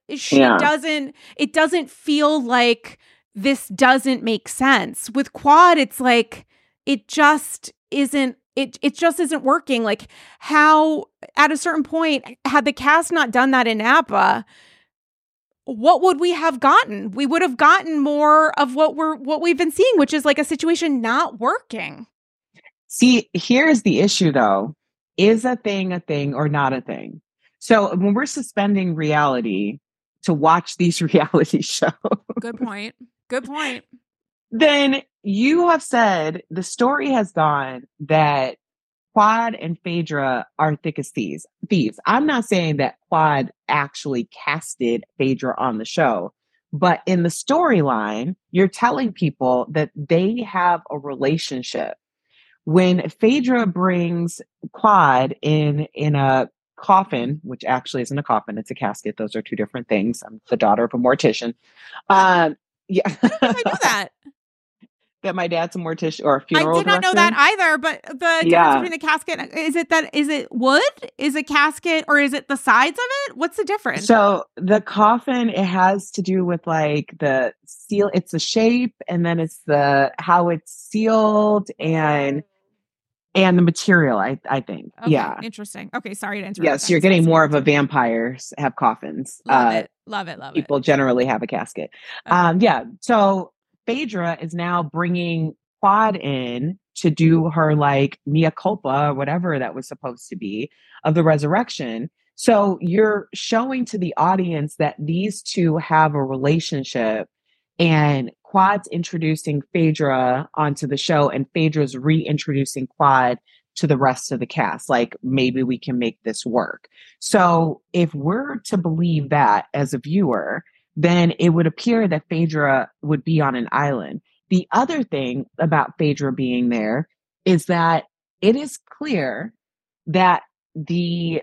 it doesn't feel like this doesn't make sense. With Quad, it's like, it just isn't working. Like, how at a certain point, had the cast not done that in Napa, what would we have gotten? We would have gotten more of what we've been seeing, which is like a situation not working. See, here's the issue though. Is a thing or not a thing? So when we're suspending reality to watch these reality shows. Good point. Then you have said the story has gone that Quad and Phaedra are thick as thieves. I'm not saying that Quad actually casted Phaedra on the show, but in the storyline, you're telling people that they have a relationship. When Phaedra brings Quad in a coffin, which actually isn't a coffin, it's a casket. Those are two different things. I'm the daughter of a mortician. Yeah. I knew that. That my dad's a mortician or a funeral I did not know that either, but the difference between the casket, is it wood? Is it casket or is it the sides of it? What's the difference? So the coffin, it has to do with like the seal, it's the shape, and then it's how it's sealed, and and the material, I think. Okay, Yeah. interesting. Okay, sorry to interrupt. Yes, you're getting more of a vampires have coffins. Love it. People generally have a casket. Yeah. So Phaedra is now bringing Quad in to do her like mea culpa or whatever that was supposed to be of the resurrection. So you're showing to the audience that these two have a relationship, and Quad's introducing Phaedra onto the show, and Phaedra's reintroducing Quad to the rest of the cast. Like, maybe we can make this work. So if we're to believe that as a viewer, then it would appear that Phaedra would be on an island. The other thing about Phaedra being there is that it is clear that the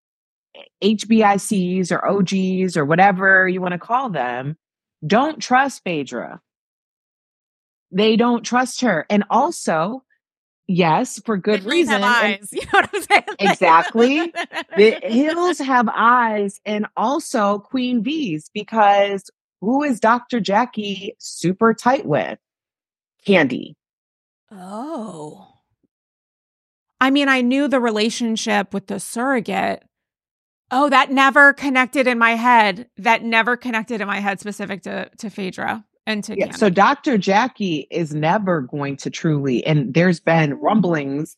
HBICs or OGs or whatever you want to call them don't trust Phaedra. They don't trust her. And also, yes, for good reason. Have eyes. You know what I'm saying? Exactly. The Hills have eyes, and also Queen V's, because who is Dr. Jackie super tight with? Candy. Oh. I mean, I knew the relationship with the surrogate. Oh, that never connected in my head. Specific to Phaedra and to Candy. So Dr. Jackie is never going to truly, and there's been rumblings.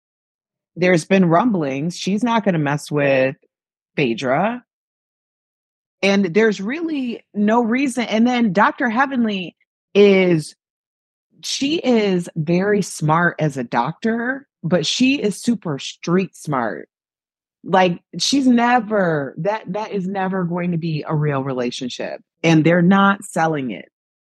She's not going to mess with Phaedra. And there's really no reason. And then Dr. Heavenly she is very smart as a doctor, but she is super street smart. Like, she's never, that is never going to be a real relationship. And they're not selling it.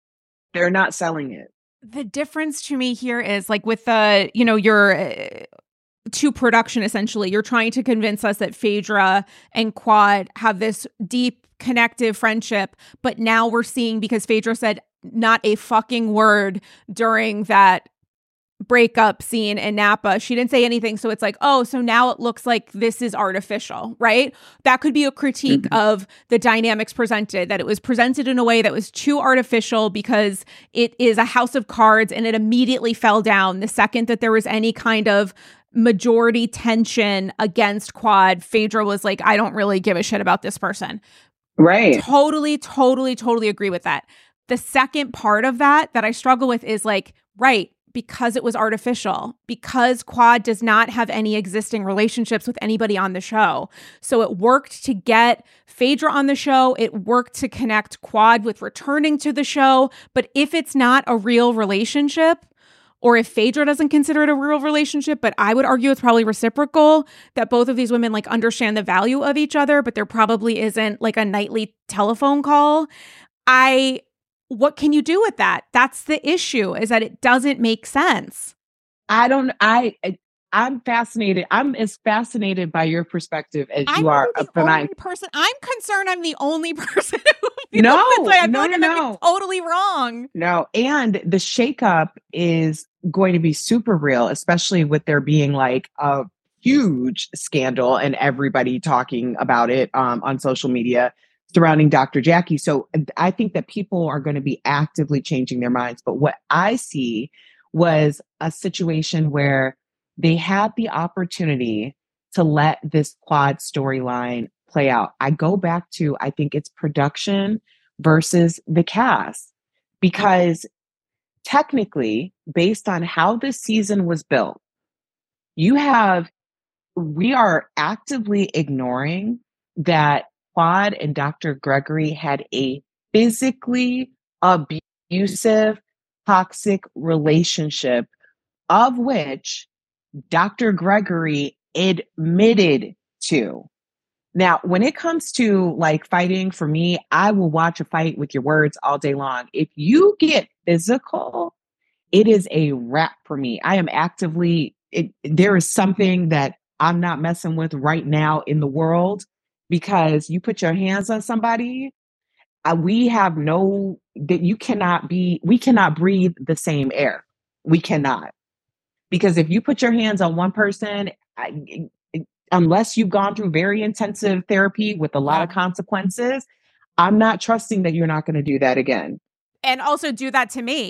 The difference to me here is like with the, your to production, essentially, you're trying to convince us that Phaedra and Quad have this deep connective friendship. But now we're seeing, because Phaedra said not a fucking word during that breakup scene in Napa. She didn't say anything. So it's like, oh, so now it looks like this is artificial, right? That could be a critique of the dynamics presented, that it was presented in a way that was too artificial because it is a house of cards, and it immediately fell down the second that there was any kind of majority tension against Quad. Phaedra was like, I don't really give a shit about this person. Right. Totally agree with that. The second part of that I struggle with is like, right, because it was artificial, because Quad does not have any existing relationships with anybody on the show. So it worked to get Phaedra on the show. It worked to connect Quad with returning to the show. But if it's not a real relationship, or if Phaedra doesn't consider it a real relationship, but I would argue it's probably reciprocal, that both of these women like understand the value of each other, but there probably isn't like a nightly telephone call. What can you do with that? That's the issue, is that it doesn't make sense. I'm fascinated. I'm as fascinated by your perspective as you are. I'm concerned I'm the only person who No, I'm totally wrong. No, and the shakeup is going to be super real, especially with there being like a huge scandal and everybody talking about it on social media surrounding Dr. Jackie. So I think that people are going to be actively changing their minds. But what I see was a situation where they had the opportunity to let this Quad storyline play out. I go back to, I think it's production versus the cast, because technically, based on how this season was built, we are actively ignoring that Quad and Dr. Gregory had a physically abusive, toxic relationship, of which Dr. Gregory admitted to. Now, when it comes to like fighting, for me, I will watch a fight with your words all day long. If you get physical, it is a wrap for me. I am there is something that I'm not messing with right now in the world, because you put your hands on somebody, we cannot breathe the same air. We cannot. Because if you put your hands on one person, unless you've gone through very intensive therapy with a lot of consequences, I'm not trusting that you're not going to do that again. And also do that to me.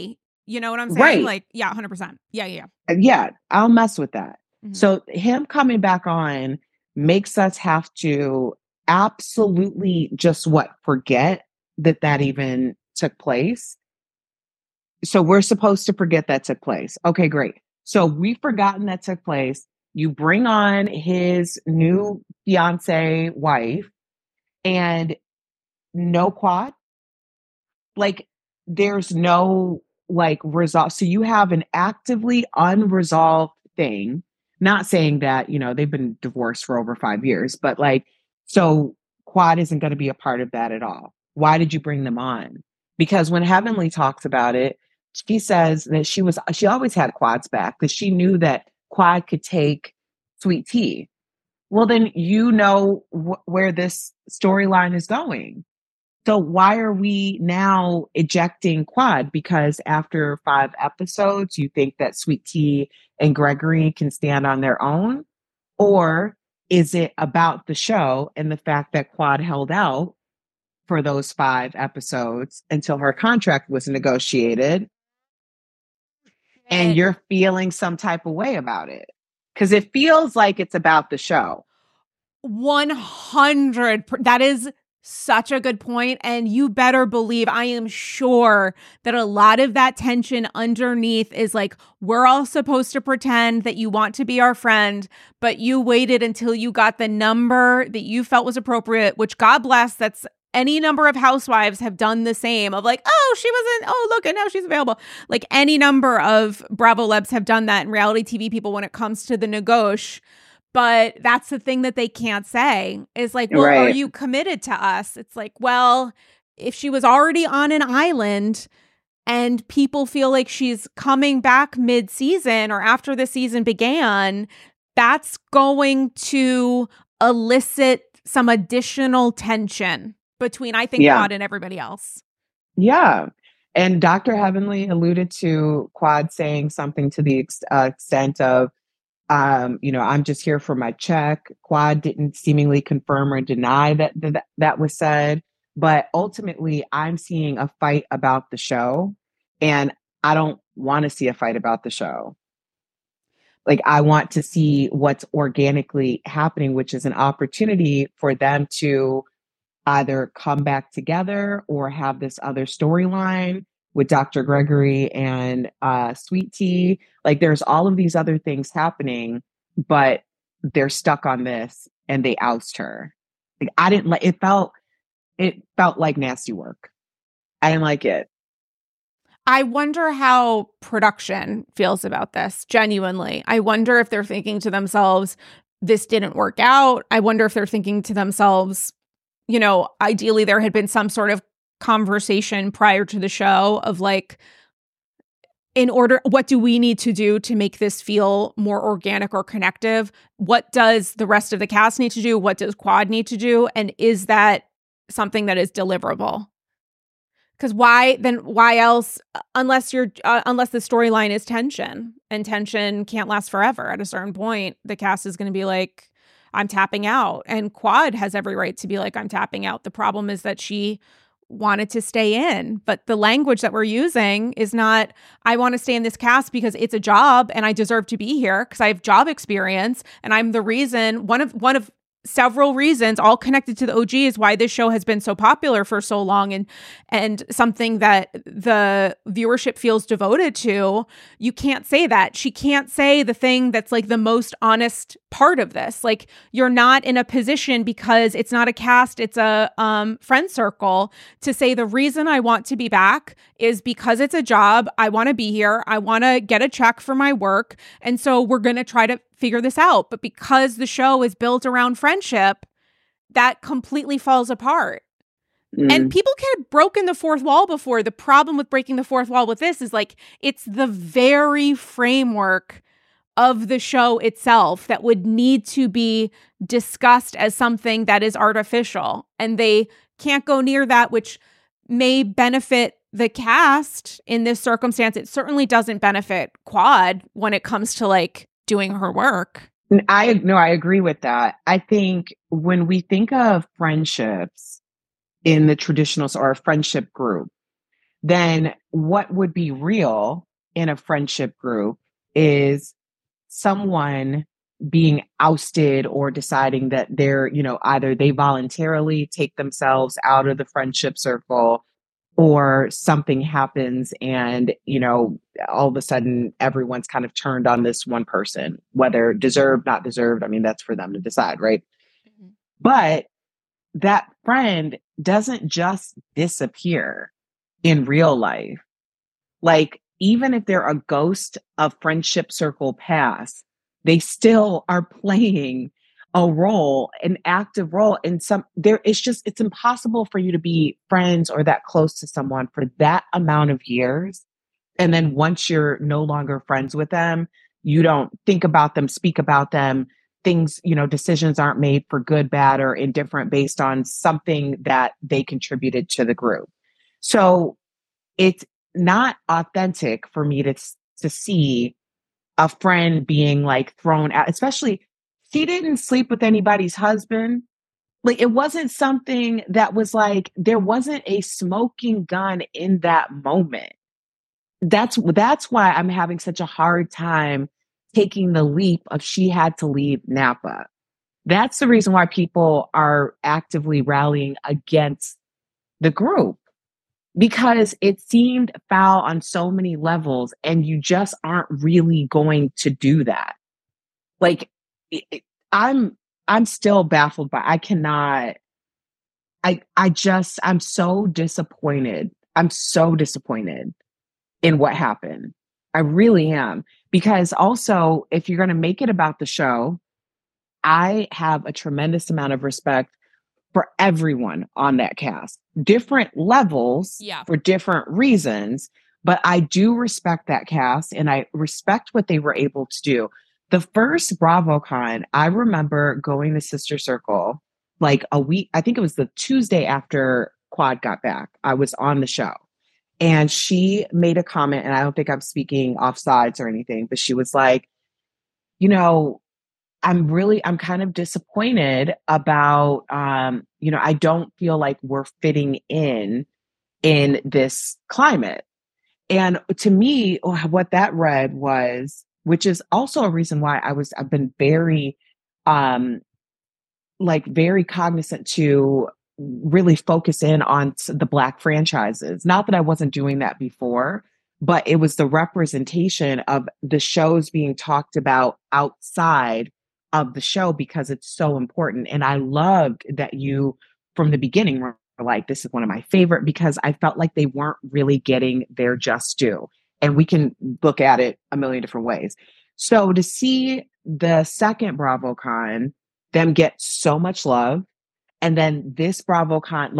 You know what I'm saying? Right. Like, yeah, 100%. Yeah. Yeah, I'll mess with that. Mhm. So him coming back on makes us have to absolutely just forget that even took place. So we're supposed to forget that took place. Okay, great. So we've forgotten that took place. You bring on his new fiance wife and no Quad. Like there's no resolve. So you have an actively unresolved thing. Not saying that, they've been divorced for over 5 years, but so Quad isn't going to be a part of that at all. Why did you bring them on? Because when Heavenly talks about it, she says that she always had Quad's back, because she knew that Quad could take Sweet Tea. Well, then where this storyline is going. So why are we now ejecting Quad? Because after 5 episodes, you think that Sweet Tea and Gregory can stand on their own? Or is it about the show and the fact that Quad held out for those 5 episodes until her contract was negotiated and you're feeling some type of way about it? Because it feels like it's about the show. 100. That is such a good point. And you better believe, I am sure that a lot of that tension underneath is like, we're all supposed to pretend that you want to be our friend, but you waited until you got the number that you felt was appropriate, which God bless, that's any number of housewives have done the same of like, oh, she wasn't, oh, look, and now she's available. Like any number of Bravo Lebs have done that in reality TV people when it comes to the negotiation. But that's the thing that they can't say is like, well, Are you committed to us? It's like, well, if she was already on an island and people feel like she's coming back mid-season or after the season began, that's going to elicit some additional tension between, I think, Quad and everybody else. Yeah. And Dr. Heavenly alluded to Quad saying something to the extent of, I'm just here for my check. Quad didn't seemingly confirm or deny that was said. But ultimately, I'm seeing a fight about the show. And I don't want to see a fight about the show. Like, I want to see what's organically happening, which is an opportunity for them to either come back together or have this other storyline with Dr. Gregory and Sweet Tea. Like there's all of these other things happening, but they're stuck on this and they oust her. Like I didn't like it felt like nasty work. I didn't like it. I wonder how production feels about this, genuinely. I wonder if they're thinking to themselves, this didn't work out. I wonder if they're thinking to themselves, ideally there had been some sort of conversation prior to the show of like, what do we need to do to make this feel more organic or connective? What does the rest of the cast need to do? What does Quad need to do? And is that something that is deliverable? Because why else, unless the storyline is tension, and tension can't last forever. At a certain point, the cast is going to be like, I'm tapping out. And Quad has every right to be like, I'm tapping out. The problem is that she wanted to stay in, but the language that we're using is not, I want to stay in this cast because it's a job and I deserve to be here because I have job experience and I'm the reason, one of several reasons, all connected to the OG, is why this show has been so popular for so long and something that the viewership feels devoted to. You can't say that. She can't say the thing that's like the most honest part of this. Like, you're not in a position, because it's not a cast, it's a friend circle, to say the reason I want to be back is because it's a job. I want to be here. I want to get a check for my work. And so we're going to try to figure this out. But because the show is built around friendship, that completely falls apart. And people had broken the fourth wall before. The problem with breaking the fourth wall with this is like, it's the very framework of the show itself that would need to be discussed as something that is artificial. And they can't go near that, which may benefit the cast in this circumstance. It certainly doesn't benefit Quad when it comes to like doing her work. I agree with that. I think when we think of friendships in the traditional or a friendship group, then what would be real in a friendship group is someone being ousted or deciding that they're, either they voluntarily take themselves out of the friendship circle or something happens and, all of a sudden everyone's kind of turned on this one person, whether deserved, not deserved. I mean, that's for them to decide, right? Mm-hmm. But that friend doesn't just disappear in real life. Like, even if they're a ghost of friendship circle past, they still are playing a role, an active role in it's impossible for you to be friends or that close to someone for that amount of years. And then once you're no longer friends with them, you don't think about them, speak about them. Things, decisions aren't made for good, bad, or indifferent based on something that they contributed to the group. So it's not authentic for me to see a friend being like thrown out, especially she didn't sleep with anybody's husband. Like, it wasn't something that was like, there wasn't a smoking gun in that moment. That's why I'm having such a hard time taking the leap of she had to leave Napa. That's the reason why people are actively rallying against the group, because it seemed foul on so many levels and you just aren't really going to do that. Like, I'm still baffled by, I'm so disappointed. I'm so disappointed in what happened. I really am. Because also, if you're going to make it about the show, I have a tremendous amount of respect for everyone on that cast. Different levels for different reasons, but I do respect that cast and I respect what they were able to do. The first BravoCon, I remember going to Sister Circle like a week, I think it was the Tuesday after Quad got back. I was on the show. And she made a comment, and I don't think I'm speaking off sides or anything, but she was like, I'm kind of disappointed about, I don't feel like we're fitting in this climate. And to me, what that read was, which is also a reason why I've been very, very cognizant to really focus in on the Black franchises. Not that I wasn't doing that before, but it was the representation of the shows being talked about outside of the show because it's so important. And I loved that you, from the beginning, were like, this is one of my favorite, because I felt like they weren't really getting their just due. And we can look at it a million different ways. So to see the second BravoCon, them get so much love, and then this BravoCon,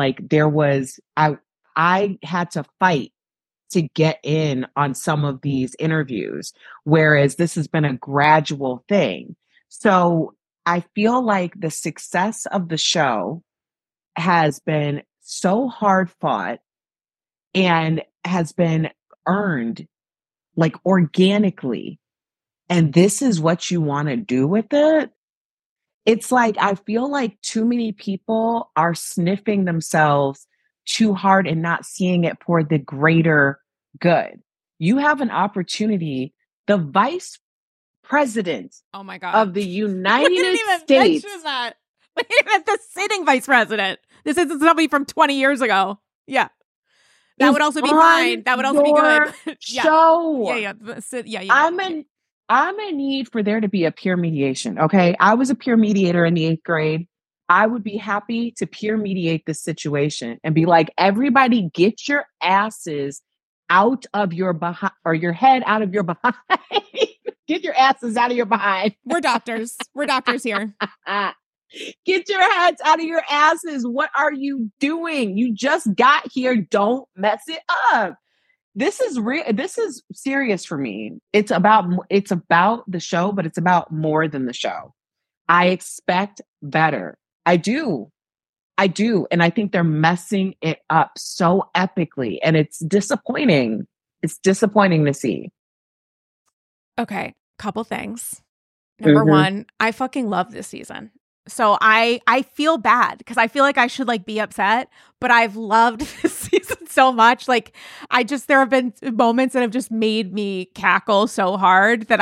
I had to fight to get in on some of these interviews, whereas this has been a gradual thing. So I feel like the success of the show has been so hard fought and has been earned like organically. And this is what you want to do with it. It's like, I feel like too many people are sniffing themselves too hard and not seeing it for the greater good. You have an opportunity. The vice president of the United States. That. The sitting vice president. This isn't somebody from 20 years ago. Yeah. That would also be fine. That would also be good. Show. Yeah. I'm in need for there to be a peer mediation. Okay. I was a peer mediator in the 8th grade. I would be happy to peer mediate this situation and be like, everybody get your asses out of your behind, or your head out of your behind. Get your asses out of your behind. We're doctors. We're doctors here. Get your heads out of your asses. What are you doing? You just got here. Don't mess it up. This is real. This is serious for me. It's about the show, but it's about more than the show. I expect better. I do. And I think they're messing it up so epically, and it's disappointing. It's disappointing to see. Okay. Couple things. Number one, I fucking love this season. So I feel bad because I feel like I should like be upset, but I've loved this season so much. Like there have been moments that have just made me cackle so hard that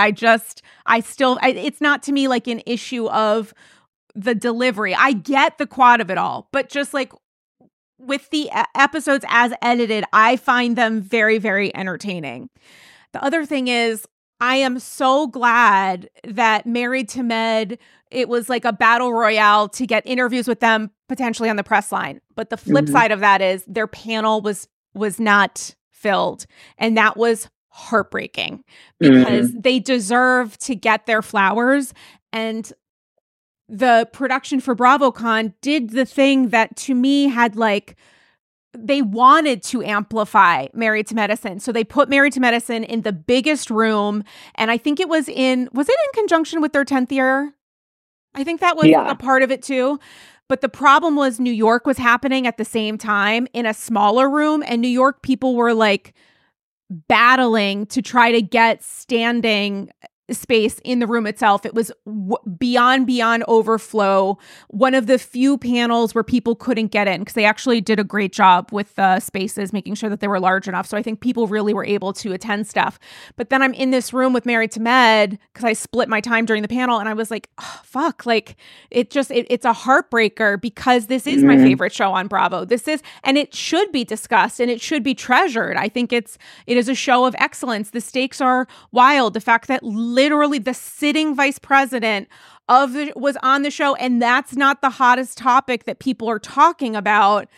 it's not to me like an issue of the delivery. I get the quad of it all, but just like with the episodes as edited, I find them very, very entertaining. The other thing is, I am so glad that Married to Med, it was like a battle royale to get interviews with them potentially on the press line. But the flip side of that is their panel was not filled. And that was heartbreaking because they deserve to get their flowers. And the production for BravoCon did the thing that to me had like, they wanted to amplify Married to Medicine. So they put Married to Medicine in the biggest room. And I think was it in conjunction with their 10th year? I think that was a part of it too. But the problem was New York was happening at the same time in a smaller room. And New York people were like battling to try to get standing space in the room itself. It was beyond overflow. One of the few panels where people couldn't get in because they actually did a great job with the spaces, making sure that they were large enough. So I think people really were able to attend stuff. But then I'm in this room with Married to Med because I split my time during the panel and I was like, oh, fuck, like it's a heartbreaker because this is my favorite show on Bravo. And it should be discussed and it should be treasured. I think it is a show of excellence. The stakes are wild. The fact that literally the sitting vice president was on the show, and that's not the hottest topic that people are talking about.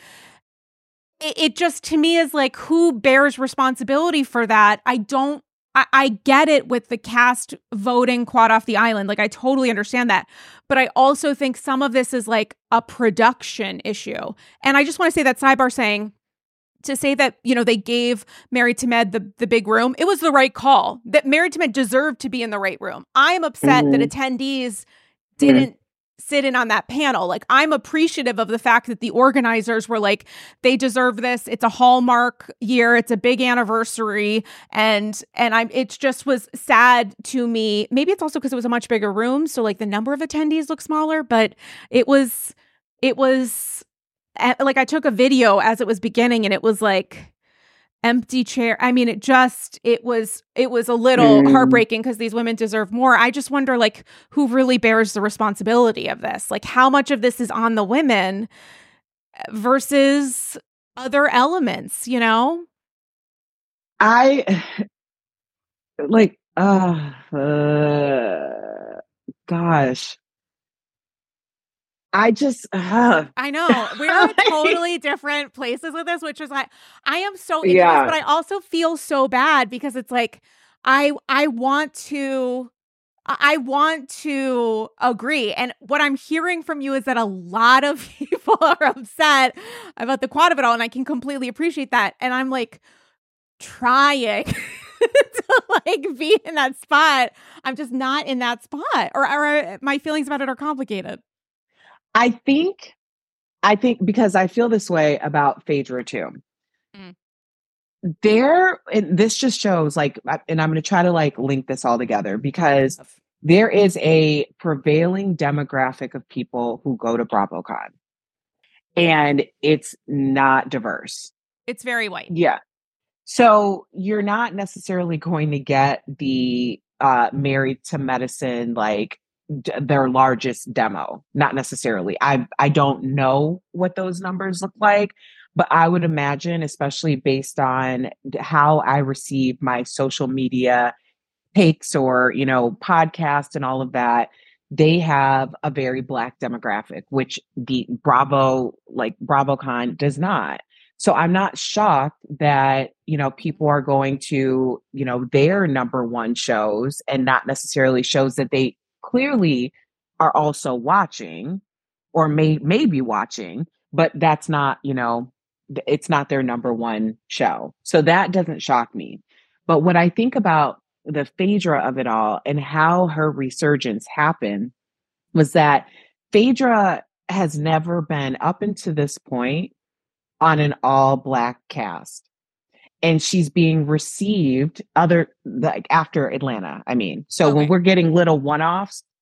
It just to me is like, who bears responsibility for that? I get it with the cast voting quad off the island. Like I totally understand that. But I also think some of this is like a production issue. And I just want to say that sidebar saying, to say that, they gave Married to Med the big room, it was the right call. That Married to Med deserved to be in the right room. I am upset that attendees didn't sit in on that panel. Like, I'm appreciative of the fact that the organizers were like, they deserve this. It's a hallmark year. It's a big anniversary. And it just was sad to me. Maybe it's also because it was a much bigger room. So like the number of attendees looked smaller, but it was like I took a video as it was beginning and it was like empty chair. I mean, it was a little heartbreaking because these women deserve more. I just wonder like who really bears the responsibility of this? Like how much of this is on the women versus other elements, I like, gosh. I know we're in totally different places with this, which is like I am so into this, but I also feel so bad because it's like I want to agree. And what I'm hearing from you is that a lot of people are upset about the quad of it all, and I can completely appreciate that. And I'm like trying to like be in that spot. I'm just not in that spot, or my feelings about it are complicated. I think because I feel this way about Phaedra too. This just shows like, and I'm going to try to like link this all together because there is a prevailing demographic of people who go to BravoCon and it's not diverse. It's very white. Yeah. So you're not necessarily going to get the Married to Medicine, like their largest demo. Not necessarily. I don't know what those numbers look like, but I would imagine, especially based on how I receive my social media takes or, podcasts and all of that, they have a very Black demographic, which the BravoCon does not. So I'm not shocked that, people are going to, their number one shows and not necessarily shows that they clearly are also watching or may be watching, but that's not, it's not their number one show. So that doesn't shock me. But what I think about the Phaedra of it all and how her resurgence happened was that Phaedra has never been up until this point on an all Black cast. And she's being received after Atlanta. I mean, so when we're getting little one-offs,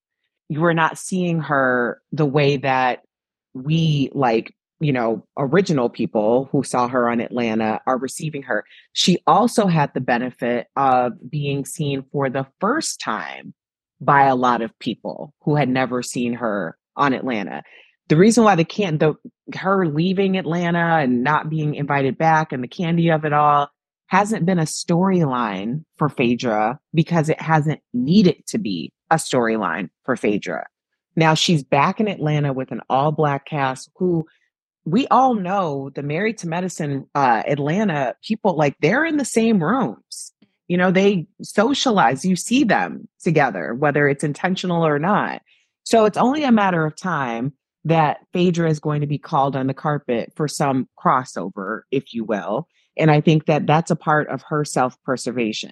you are not seeing her the way that we original people who saw her on Atlanta are receiving her. She also had the benefit of being seen for the first time by a lot of people who had never seen her on Atlanta. The reason why her leaving Atlanta and not being invited back and the candy of it all hasn't been a storyline for Phaedra because it hasn't needed to be a storyline for Phaedra. Now she's back in Atlanta with an all-Black cast who we all know the Married to Medicine Atlanta people, like they're in the same rooms. You know, they socialize, you see them together, whether it's intentional or not. So it's only a matter of time that Phaedra is going to be called on the carpet for some crossover, if you will. And I think that that's a part of her self-preservation.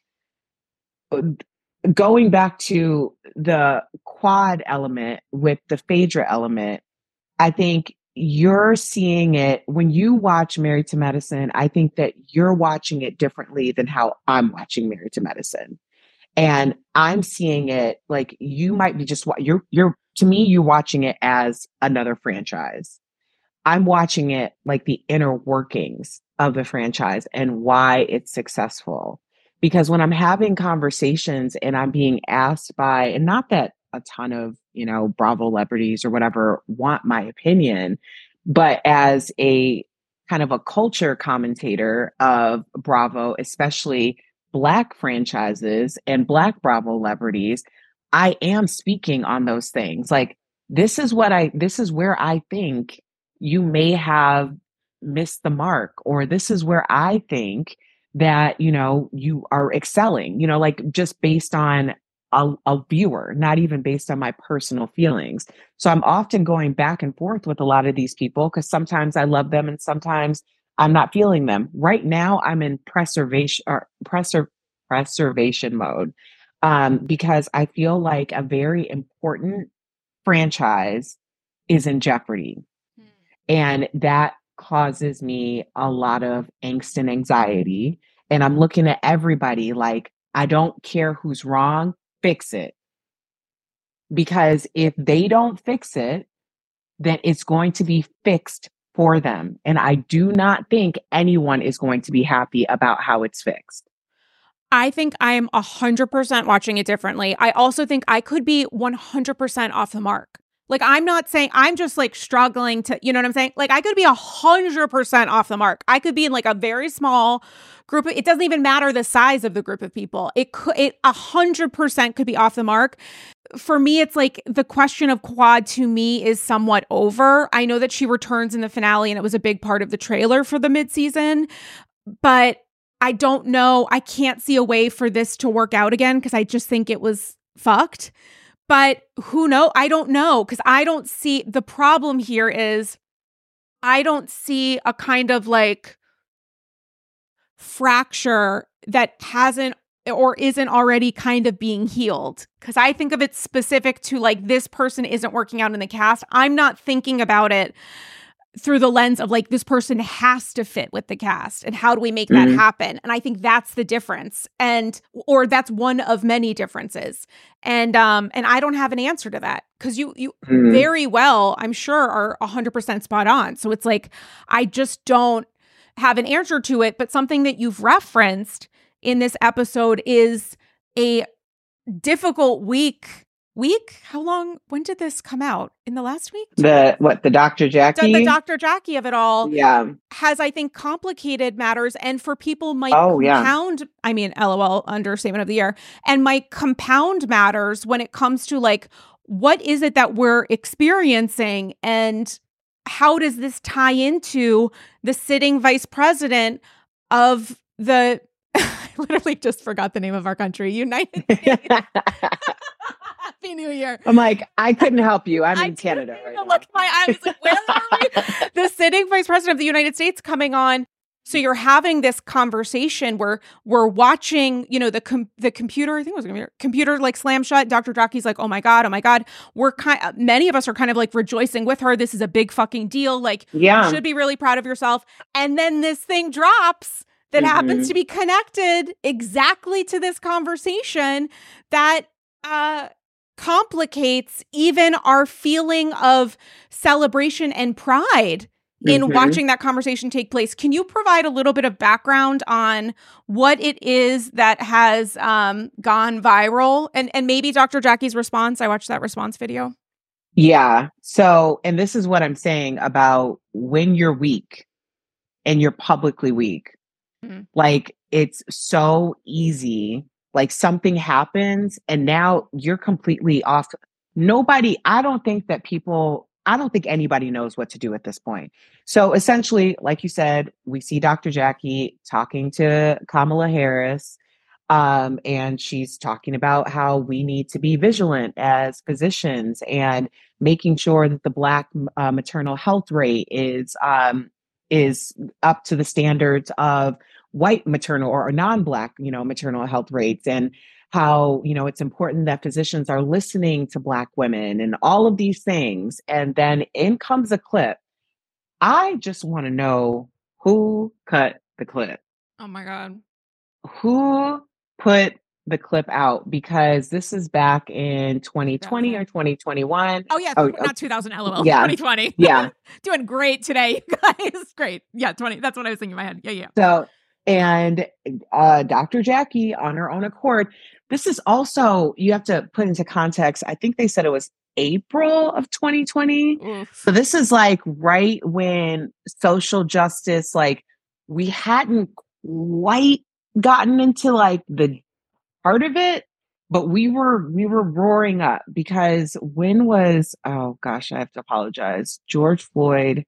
Going back to the quad element with the Phaedra element, I think you're seeing it when you watch Married to Medicine. I think that you're watching it differently than how I'm watching Married to Medicine. And I'm seeing it like you might be just, to me, you're watching it as another franchise. I'm watching it like the inner workings of the franchise and why it's successful. Because when I'm having conversations and I'm being asked by, and not that a ton of, Bravo celebrities or whatever want my opinion, but as a kind of a culture commentator of Bravo, especially Black franchises and Black Bravo celebrities, I am speaking on those things. Like, this is where I think you may have missed the mark, or this is where I think that, you are excelling, like just based on a viewer, not even based on my personal feelings. So I'm often going back and forth with a lot of these people because sometimes I love them and sometimes I'm not feeling them. Right now, I'm in preservation mode because I feel like a very important franchise is in jeopardy. And that causes me a lot of angst and anxiety. And I'm looking at everybody like, I don't care who's wrong, fix it. Because if they don't fix it, then it's going to be fixed for them. And I do not think anyone is going to be happy about how it's fixed. I think I am 100% watching it differently. I also think I could be 100% off the mark. Like, I'm not saying, I'm just like struggling to, you know what I'm saying? Like, I could be 100% off the mark. I could be in like a very small group. It doesn't even matter the size of the group of people. It 100% could be off the mark. For me, it's like the question of quad to me is somewhat over. I know that she returns in the finale and it was a big part of the trailer for the midseason, but I don't know. I can't see a way for this to work out again because I just think it was fucked. But who knows? I don't know, because I don't see, the problem here is I don't see a kind of like fracture that hasn't or isn't already kind of being healed. Because I think of it specific to like, this person isn't working out in the cast. I'm not thinking about it through the lens of like, this person has to fit with the cast and how do we make that happen? And I think that's the difference, or that's one of many differences. And I don't have an answer to that because you very well, I'm sure, are 100% spot on. So it's like, I just don't have an answer to it. But something that you've referenced in this episode is a difficult week. How long? When did this come out? In the last week? The Dr. Jackie? The Dr. Jackie of it all. Yeah. Has, I think, complicated matters, and for people might compound, I mean, LOL, understatement of the year, and might compound matters when it comes to like, what is it that we're experiencing and how does this tie into the sitting vice president of the, I literally just forgot the name of our country, United States. Happy New Year. I'm like, I couldn't help you. I'm in Canada right now. Look, I was like, where are we? The sitting vice president of the United States coming on. So you're having this conversation where we're watching, you know, the computer, I think it was a computer like slam shut. Dr. Jackie's like, oh my God. Many of us are kind of like rejoicing with her. This is a big fucking deal. Like, you should be really proud of yourself. And then this thing drops that happens to be connected exactly to this conversation that, complicates even our feeling of celebration and pride in watching that conversation take place. Can you provide a little bit of background on what it is that has gone viral and maybe Dr. Jackie's response? I watched that response video. Yeah. So, and this is what I'm saying about when you're weak and you're publicly weak. Like, it's so easy. Like, something happens and now you're completely off. I don't think anybody knows what to do at this point. So essentially, like you said, we see Dr. Jackie talking to Kamala Harris, and she's talking about how we need to be vigilant as physicians and making sure that the Black maternal health rate is up to the standards of white maternal or non-Black, maternal health rates, and how, it's important that physicians are listening to Black women and all of these things. And then in comes a clip. I just want to know who cut the clip. Oh my God. Who put the clip out? Because this is back in 2020 or 2021. Oh yeah, not 2000, LOL. Yeah. 2020. Yeah. Doing great today, you guys. Great. Yeah, 20. That's what I was thinking in my head. Yeah. So, and Dr. Jackie, on her own accord, this is also, you have to put into context, I think they said it was April of 2020. Oof. So this is like right when social justice, like, we hadn't quite gotten into like the heart of it, but we were roaring up because oh gosh, I have to apologize. George Floyd.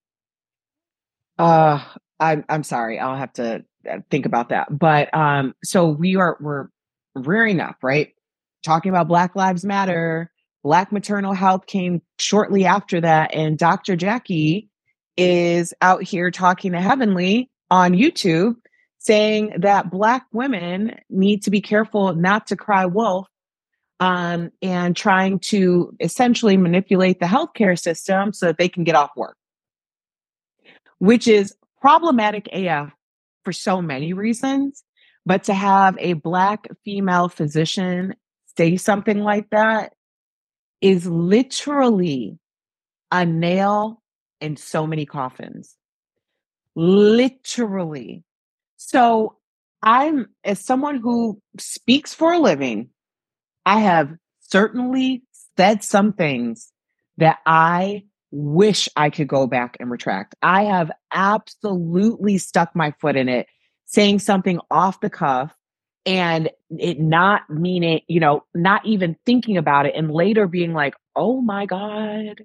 I'm sorry. I'll have to think about that. But so we're rearing up, right? Talking about Black Lives Matter. Black maternal health came shortly after that. And Dr. Jackie is out here talking to Heavenly on YouTube, saying that Black women need to be careful not to cry wolf, and trying to essentially manipulate the healthcare system so that they can get off work, which is problematic AF for so many reasons. But to have a Black female physician say something like that is literally a nail in so many coffins. Literally. So as someone who speaks for a living, I have certainly said some things that I wish I could go back and retract. I have absolutely stuck my foot in it, saying something off the cuff and it not meaning, not even thinking about it, and later being like, oh my God.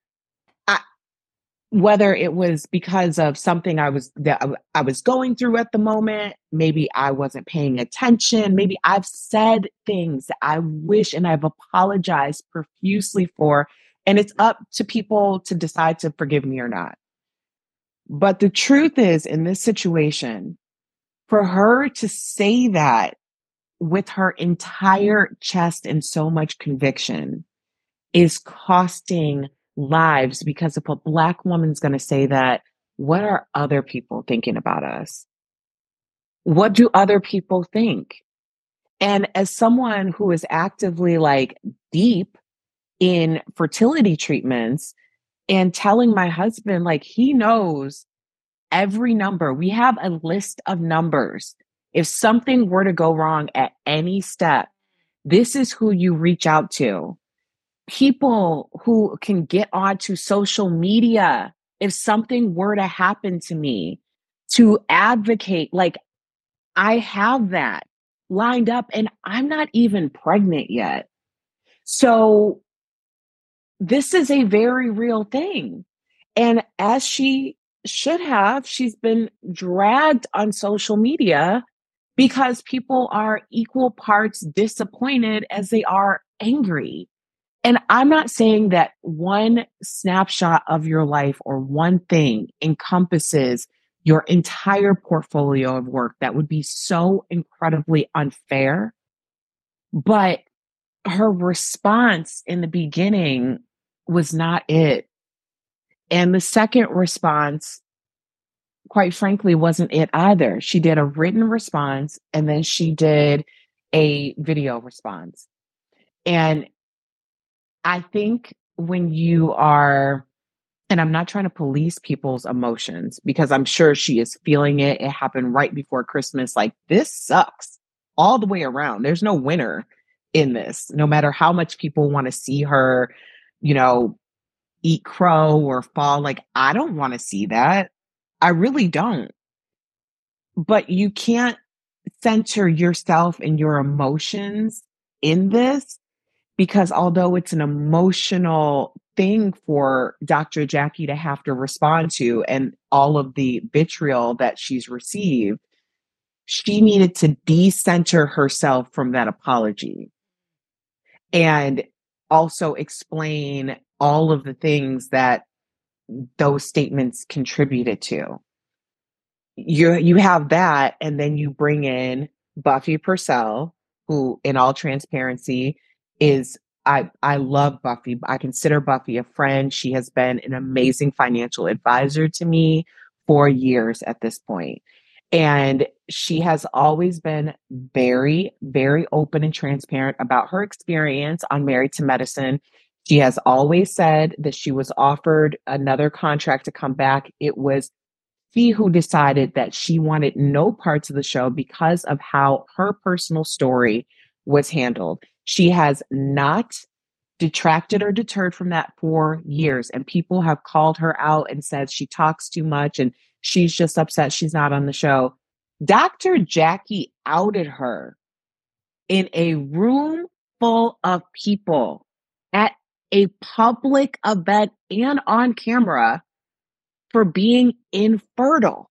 Whether it was because of something I was going through at the moment, maybe I wasn't paying attention, maybe I've said things that I wish and I've apologized profusely for, and it's up to people to decide to forgive me or not. But the truth is, in this situation, for her to say that with her entire chest and so much conviction is costing lives, because if a Black woman's going to say that, what are other people thinking about us? What do other people think? And as someone who is actively like deep in fertility treatments and telling my husband, like, he knows every number. We have a list of numbers. If something were to go wrong at any step, this is who you reach out to. People who can get onto social media if something were to happen to me, to advocate. Like, I have that lined up and I'm not even pregnant yet. So this is a very real thing. And as she should have, she's been dragged on social media because people are equal parts disappointed as they are angry. And I'm not saying that one snapshot of your life or one thing encompasses your entire portfolio of work. That would be so incredibly unfair. But her response in the beginning was not it. And the second response, quite frankly, wasn't it either. She did a written response and then she did a video response. And I think when you are, and I'm not trying to police people's emotions because I'm sure she is feeling it. It happened right before Christmas. Like, this sucks all the way around. There's no winner in this, no matter how much people want to see her, you know, eat crow or fall. Like, I don't want to see that. I really don't. But you can't center yourself and your emotions in this, because although it's an emotional thing for Dr. Jackie to have to respond to and all of the vitriol that she's received, she needed to decenter herself from that apology and also explain all of the things that those statements contributed to. You have that, and then you bring in Buffy Purcell, who, in all transparency, is I love Buffy. I consider Buffy a friend. She has been an amazing financial advisor to me for years at this point. And she has always been very, very open and transparent about her experience on Married to Medicine. She has always said that she was offered another contract to come back. It was she who decided that she wanted no parts of the show because of how her personal story was handled. She has not detracted or deterred from that for years. And people have called her out and said she talks too much and she's just upset she's not on the show. Dr. Jackie outed her in a room full of people at a public event and on camera for being infertile.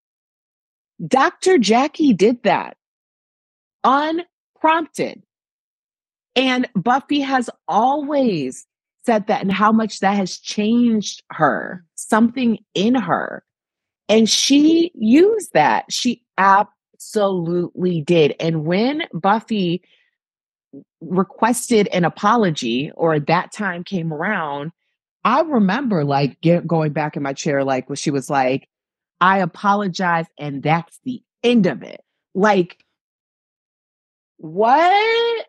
Dr. Jackie did that unprompted. And Buffy has always said that and how much that has changed her, something in her. And she used that. She absolutely did. And when Buffy requested an apology, or that time came around, I remember like going back in my chair, like when she was like, I apologize, and that's the end of it. Like, what?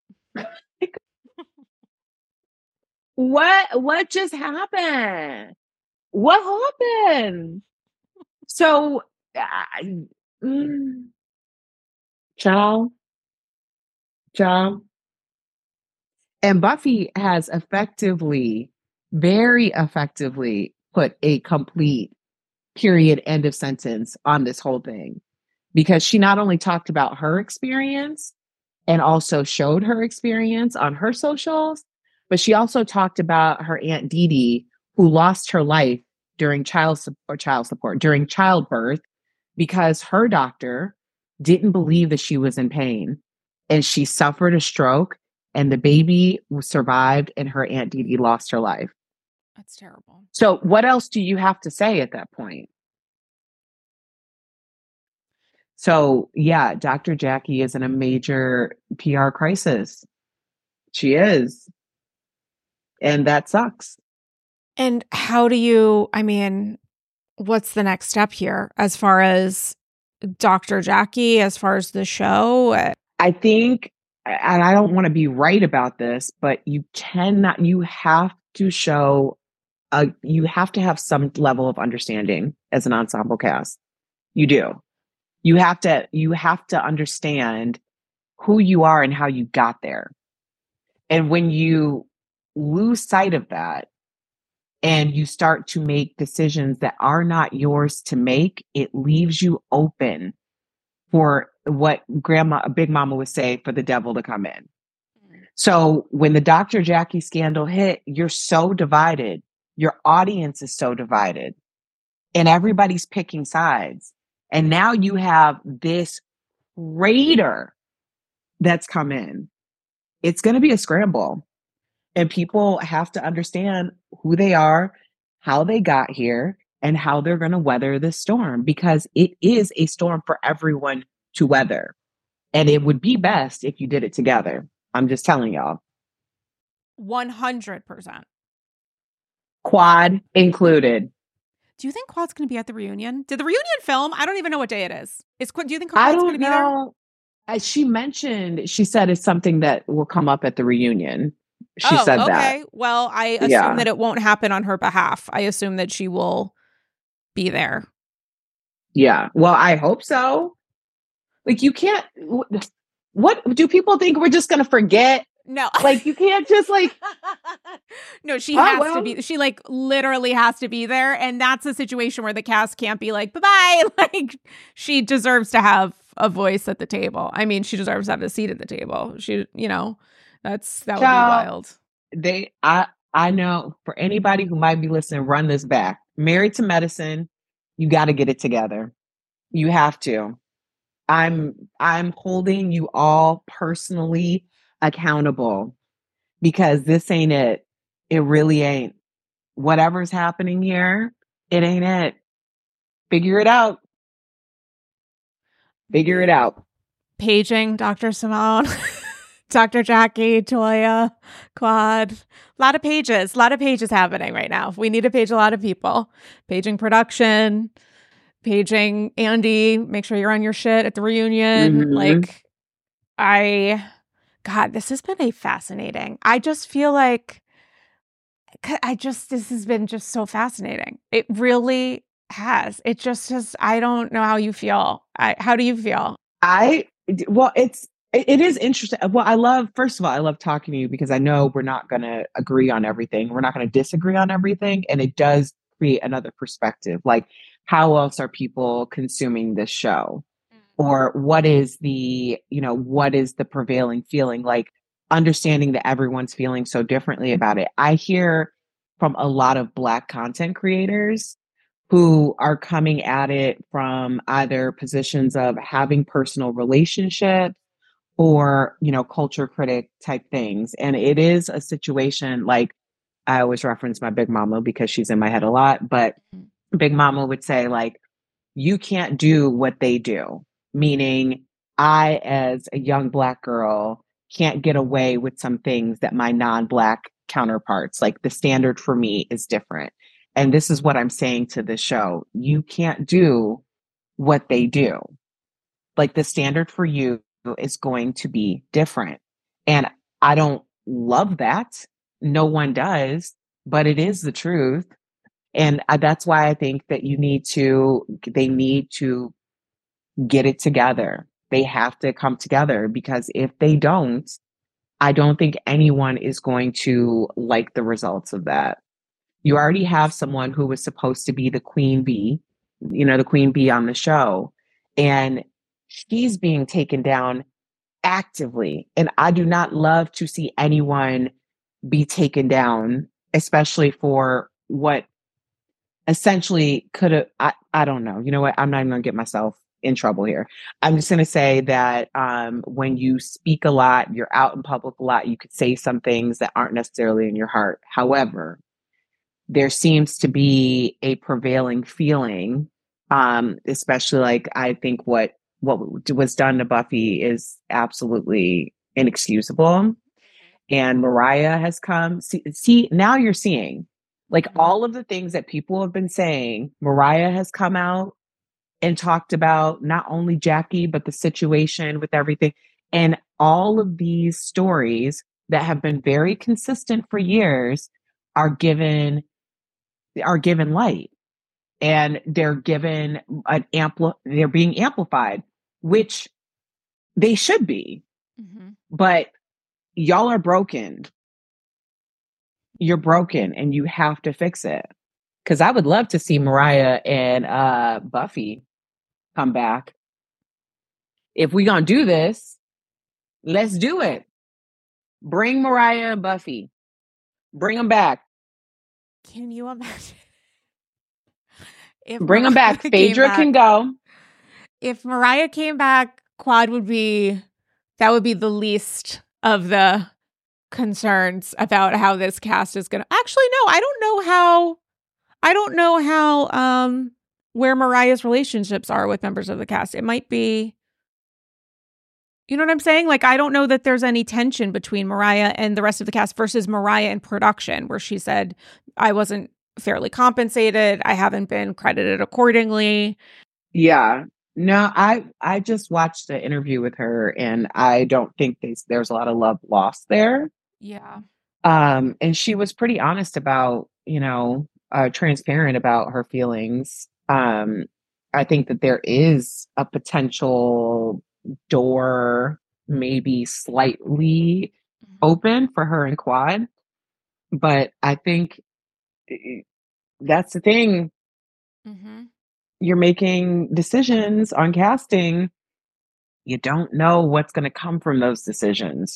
What just happened? What happened? So, ciao. And Buffy has very effectively put a complete period, end of sentence on this whole thing, because she not only talked about her experience and also showed her experience on her socials, but she also talked about her Aunt Dee Dee, who lost her life during during childbirth, because her doctor didn't believe that she was in pain, and she suffered a stroke, and the baby survived, and her Aunt Dee Dee lost her life. That's terrible. So what else do you have to say at that point? So yeah, Dr. Jackie is in a major PR crisis. She is. And that sucks. And what's the next step here as far as Dr. Jackie, as far as the show? I think, and I don't want to be right about this, but you have to have some level of understanding as an ensemble cast. You do. You have to understand who you are and how you got there. And when you lose sight of that and you start to make decisions that are not yours to make, it leaves you open for what Big Mama would say, for the devil to come in. So when the Dr. Jackie scandal hit, you're so divided. Your audience is so divided, and everybody's picking sides. And now you have this raider that's come in. It's going to be a scramble, and people have to understand who they are, how they got here, and how they're going to weather this storm, because it is a storm for everyone to weather. And it would be best if you did it together. I'm just telling y'all. 100%. Quad included. Do you think Quad's going to be at the reunion? Did the reunion film? I don't even know what day it is. Do you think Quad's going to be there? She said it's something that will come up at the reunion. She said that. Okay. Well, I assume that it won't happen on her behalf. I assume that she will be there. Yeah. Well, I hope so. Like, you can't. What do people think? We're just going to forget? No. Like, you can't just like. No, she has to be. She like literally has to be there. And that's a situation where the cast can't be like, bye-bye. Like, she deserves to have a voice at the table. I mean, she deserves to have a seat at the table. That would be wild. I know, for anybody who might be listening, run this back. Married to Medicine, you got to get it together. You have to. I'm holding you all personally accountable, because this ain't it. It really ain't. Whatever's happening here, it ain't it. Figure it out. Figure it out. Paging Dr. Simone, Dr. Jackie, Toya, Quad. A lot of pages happening right now. We need to page a lot of people. Paging production, paging Andy, make sure you're on your shit at the reunion. Mm-hmm. God, this has been fascinating. I just feel like this has been just so fascinating. It really has. It just has. I don't know how you feel. How do you feel? It is interesting. Well, first of all, I love talking to you, because I know we're not going to agree on everything. We're not going to disagree on everything. And it does create another perspective. Like, how else are people consuming this show? Or what is the prevailing feeling? Like, understanding that everyone's feeling so differently about it. I hear from a lot of Black content creators who are coming at it from either positions of having personal relationships or, culture critic type things. And it is a situation, like, I always reference my Big Mama because she's in my head a lot, but Big Mama would say, like, you can't do what they do. Meaning, I, as a young Black girl, can't get away with some things that my non-Black counterparts, like, the standard for me is different. And this is what I'm saying to the show. You can't do what they do. Like, the standard for you is going to be different. And I don't love that. No one does, but it is the truth. And that's why I think that they need to get it together. They have to come together, because if they don't, I don't think anyone is going to like the results of that. You already have someone who was supposed to be the queen bee, the queen bee on the show, and she's being taken down actively. And I do not love to see anyone be taken down, especially for what essentially could have, I don't know. You know what? I'm not even going to get myself in trouble here. I'm just going to say that when you speak a lot, you're out in public a lot, you could say some things that aren't necessarily in your heart. However, there seems to be a prevailing feeling, especially, like, I think what was done to Buffy is absolutely inexcusable. And Mariah has come. See, now you're seeing, like, all of the things that people have been saying. Mariah has come out and talked about not only Jackie, but the situation with everything. And all of these stories that have been very consistent for years are given light, and they're given they're being amplified, which they should be. Mm-hmm. But y'all are broken. You're broken, and you have to fix it. Because I would love to see Mariah and Buffy come back. If we're going to do this, let's do it. Bring Mariah and Buffy. Bring them back. Can you imagine? Bring them back. Phaedra can go. If Mariah came back, Quad would be the least of the concerns about how this cast is going to. Actually, no, I don't know how where Mariah's relationships are with members of the cast. It might be, you know what I'm saying? Like, I don't know that there's any tension between Mariah and the rest of the cast versus Mariah in production, where she said, I wasn't fairly compensated. I haven't been credited accordingly. Yeah. No, I just watched the interview with her, and I don't think there's a lot of love lost there. Yeah. And she was pretty honest about, transparent about her feelings. I think that there is a potential door, maybe slightly open for her and Quad. But I think that's the thing. Mm-hmm. You're making decisions on casting. You don't know what's going to come from those decisions.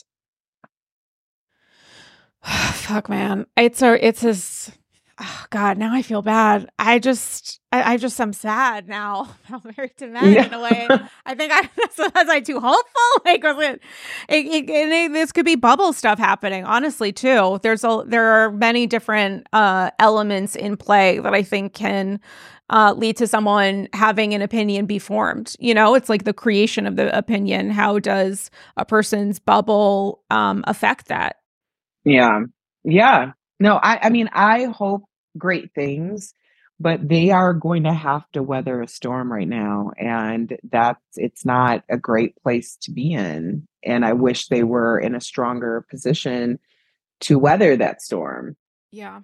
Fuck, man. It's as, oh God, now I feel bad. I am sad now. I'm married to men in a way. I think was I too hopeful? Like, was it this could be bubble stuff happening, honestly, too. There are many different elements in play that I think can lead to someone having an opinion be formed. It's like the creation of the opinion. How does a person's bubble affect that? Yeah. No, I mean, I hope great things, but they are going to have to weather a storm right now. And it's not a great place to be in. And I wish they were in a stronger position to weather that storm. Yeah.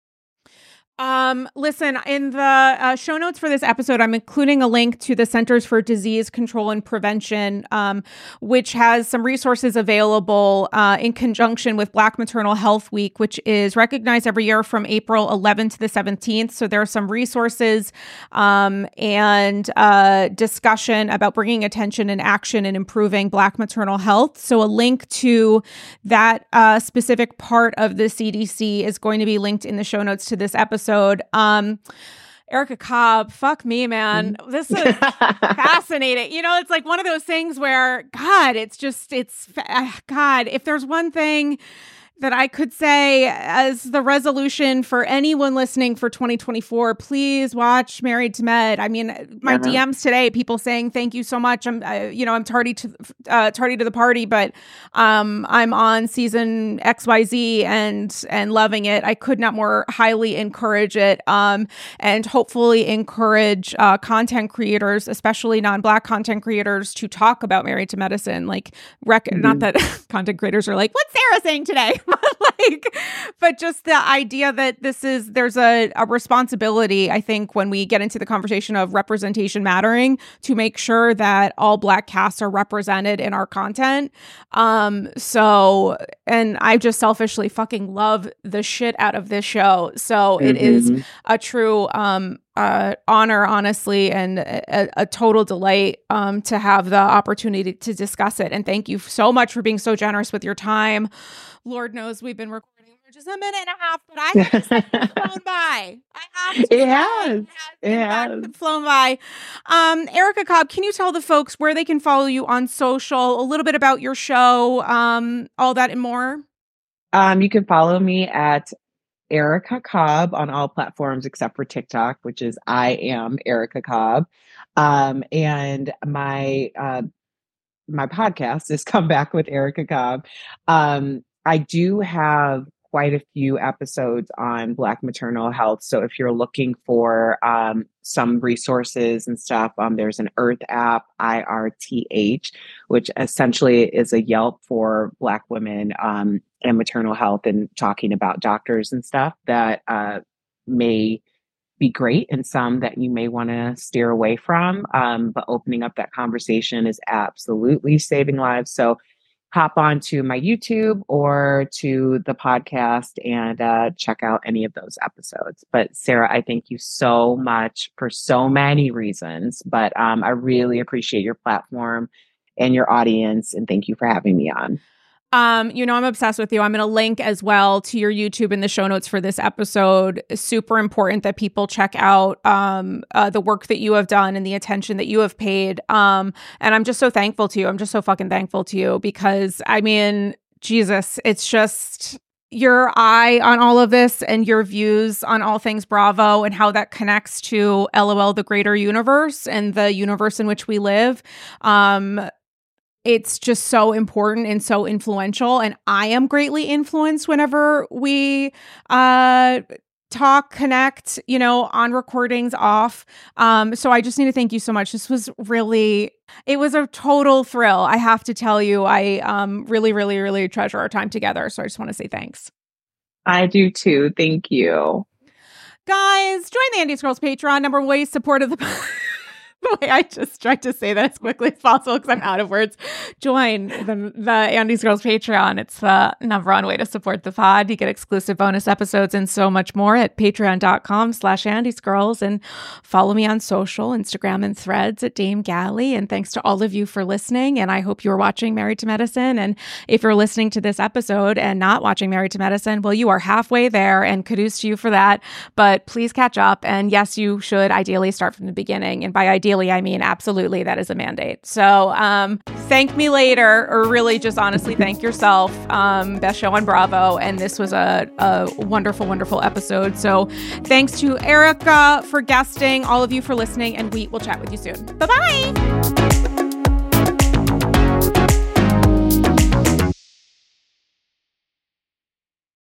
Listen, in the show notes for this episode, I'm including a link to the Centers for Disease Control and Prevention, which has some resources available in conjunction with Black Maternal Health Week, which is recognized every year from April 11th to the 17th. So there are some resources and discussion about bringing attention and action and improving Black maternal health. So a link to that specific part of the CDC is going to be linked in the show notes to this episode. Erica Cobb, fuck me, man. This is fascinating. It's like one of those things where, God, God, if there's one thing that I could say as the resolution for anyone listening for 2024, please watch Married to Med. I mean, my DMs today, people saying thank you so much. I'm tardy to the party, but I'm on season XYZ and loving it. I could not more highly encourage it, and hopefully encourage content creators, especially non-Black content creators, to talk about Married to Medicine. Like, not that content creators are like, what's Sarah saying today? But just the idea that there's a responsibility, I think, when we get into the conversation of representation mattering, to make sure that all Black casts are represented in our content. And I just selfishly fucking love the shit out of this show. So it is a true honor, honestly, and a total delight to have the opportunity to discuss it. And thank you so much for being so generous with your time. Lord knows we've been recording for just a minute and a half, but I have to say it's flown by. It has flown by. Erica Cobb, can you tell the folks where they can follow you on social, a little bit about your show, all that and more? You can follow me at Erica Cobb on all platforms except for TikTok, which is I am Erica Cobb. And my podcast is Come Back with Erica Cobb. I do have quite a few episodes on Black maternal health. So if you're looking for some resources and stuff, there's an Earth app, IRTH, which essentially is a Yelp for Black women and maternal health, and talking about doctors and stuff that may be great and some that you may want to steer away from. But opening up that conversation is absolutely saving lives. So hop on to my YouTube or to the podcast and check out any of those episodes. But Sarah, I thank you so much for so many reasons, but I really appreciate your platform and your audience, and thank you for having me on. I'm obsessed with you. I'm going to link as well to your YouTube in the show notes for this episode. It's super important that people check out the work that you have done and the attention that you have paid. And I'm just so thankful to you. I'm just so fucking thankful to you because, I mean, Jesus, it's just your eye on all of this and your views on all things Bravo and how that connects to LOL, the greater universe and the universe in which we live. It's just so important and so influential. And I am greatly influenced whenever we talk, connect, on recordings, off. So I just need to thank you so much. This was it was a total thrill. I have to tell you, I really, really, really treasure our time together. So I just want to say thanks. I do too. Thank you. Guys, join the Andy's Girls Patreon. Number one way support of the way I just tried to say that as quickly as possible because I'm out of words. Join the Andy's Girls Patreon. It's the number one way to support the pod. You get exclusive bonus episodes and so much more at patreon.com/Andy's Girls, and follow me on social, Instagram and Threads at Dame Galley. And thanks to all of you for listening. And I hope you're watching Married to Medicine. And if you're listening to this episode and not watching Married to Medicine, well, you are halfway there, and kudos to you for that. But please catch up. And yes, you should ideally start from the beginning. And by ideally, I mean absolutely, that is a mandate. So thank me later, or really just honestly thank yourself. Best show on Bravo. And this was a wonderful, wonderful episode. So thanks to Erica for guesting, all of you for listening, and we will chat with you soon. Bye-bye.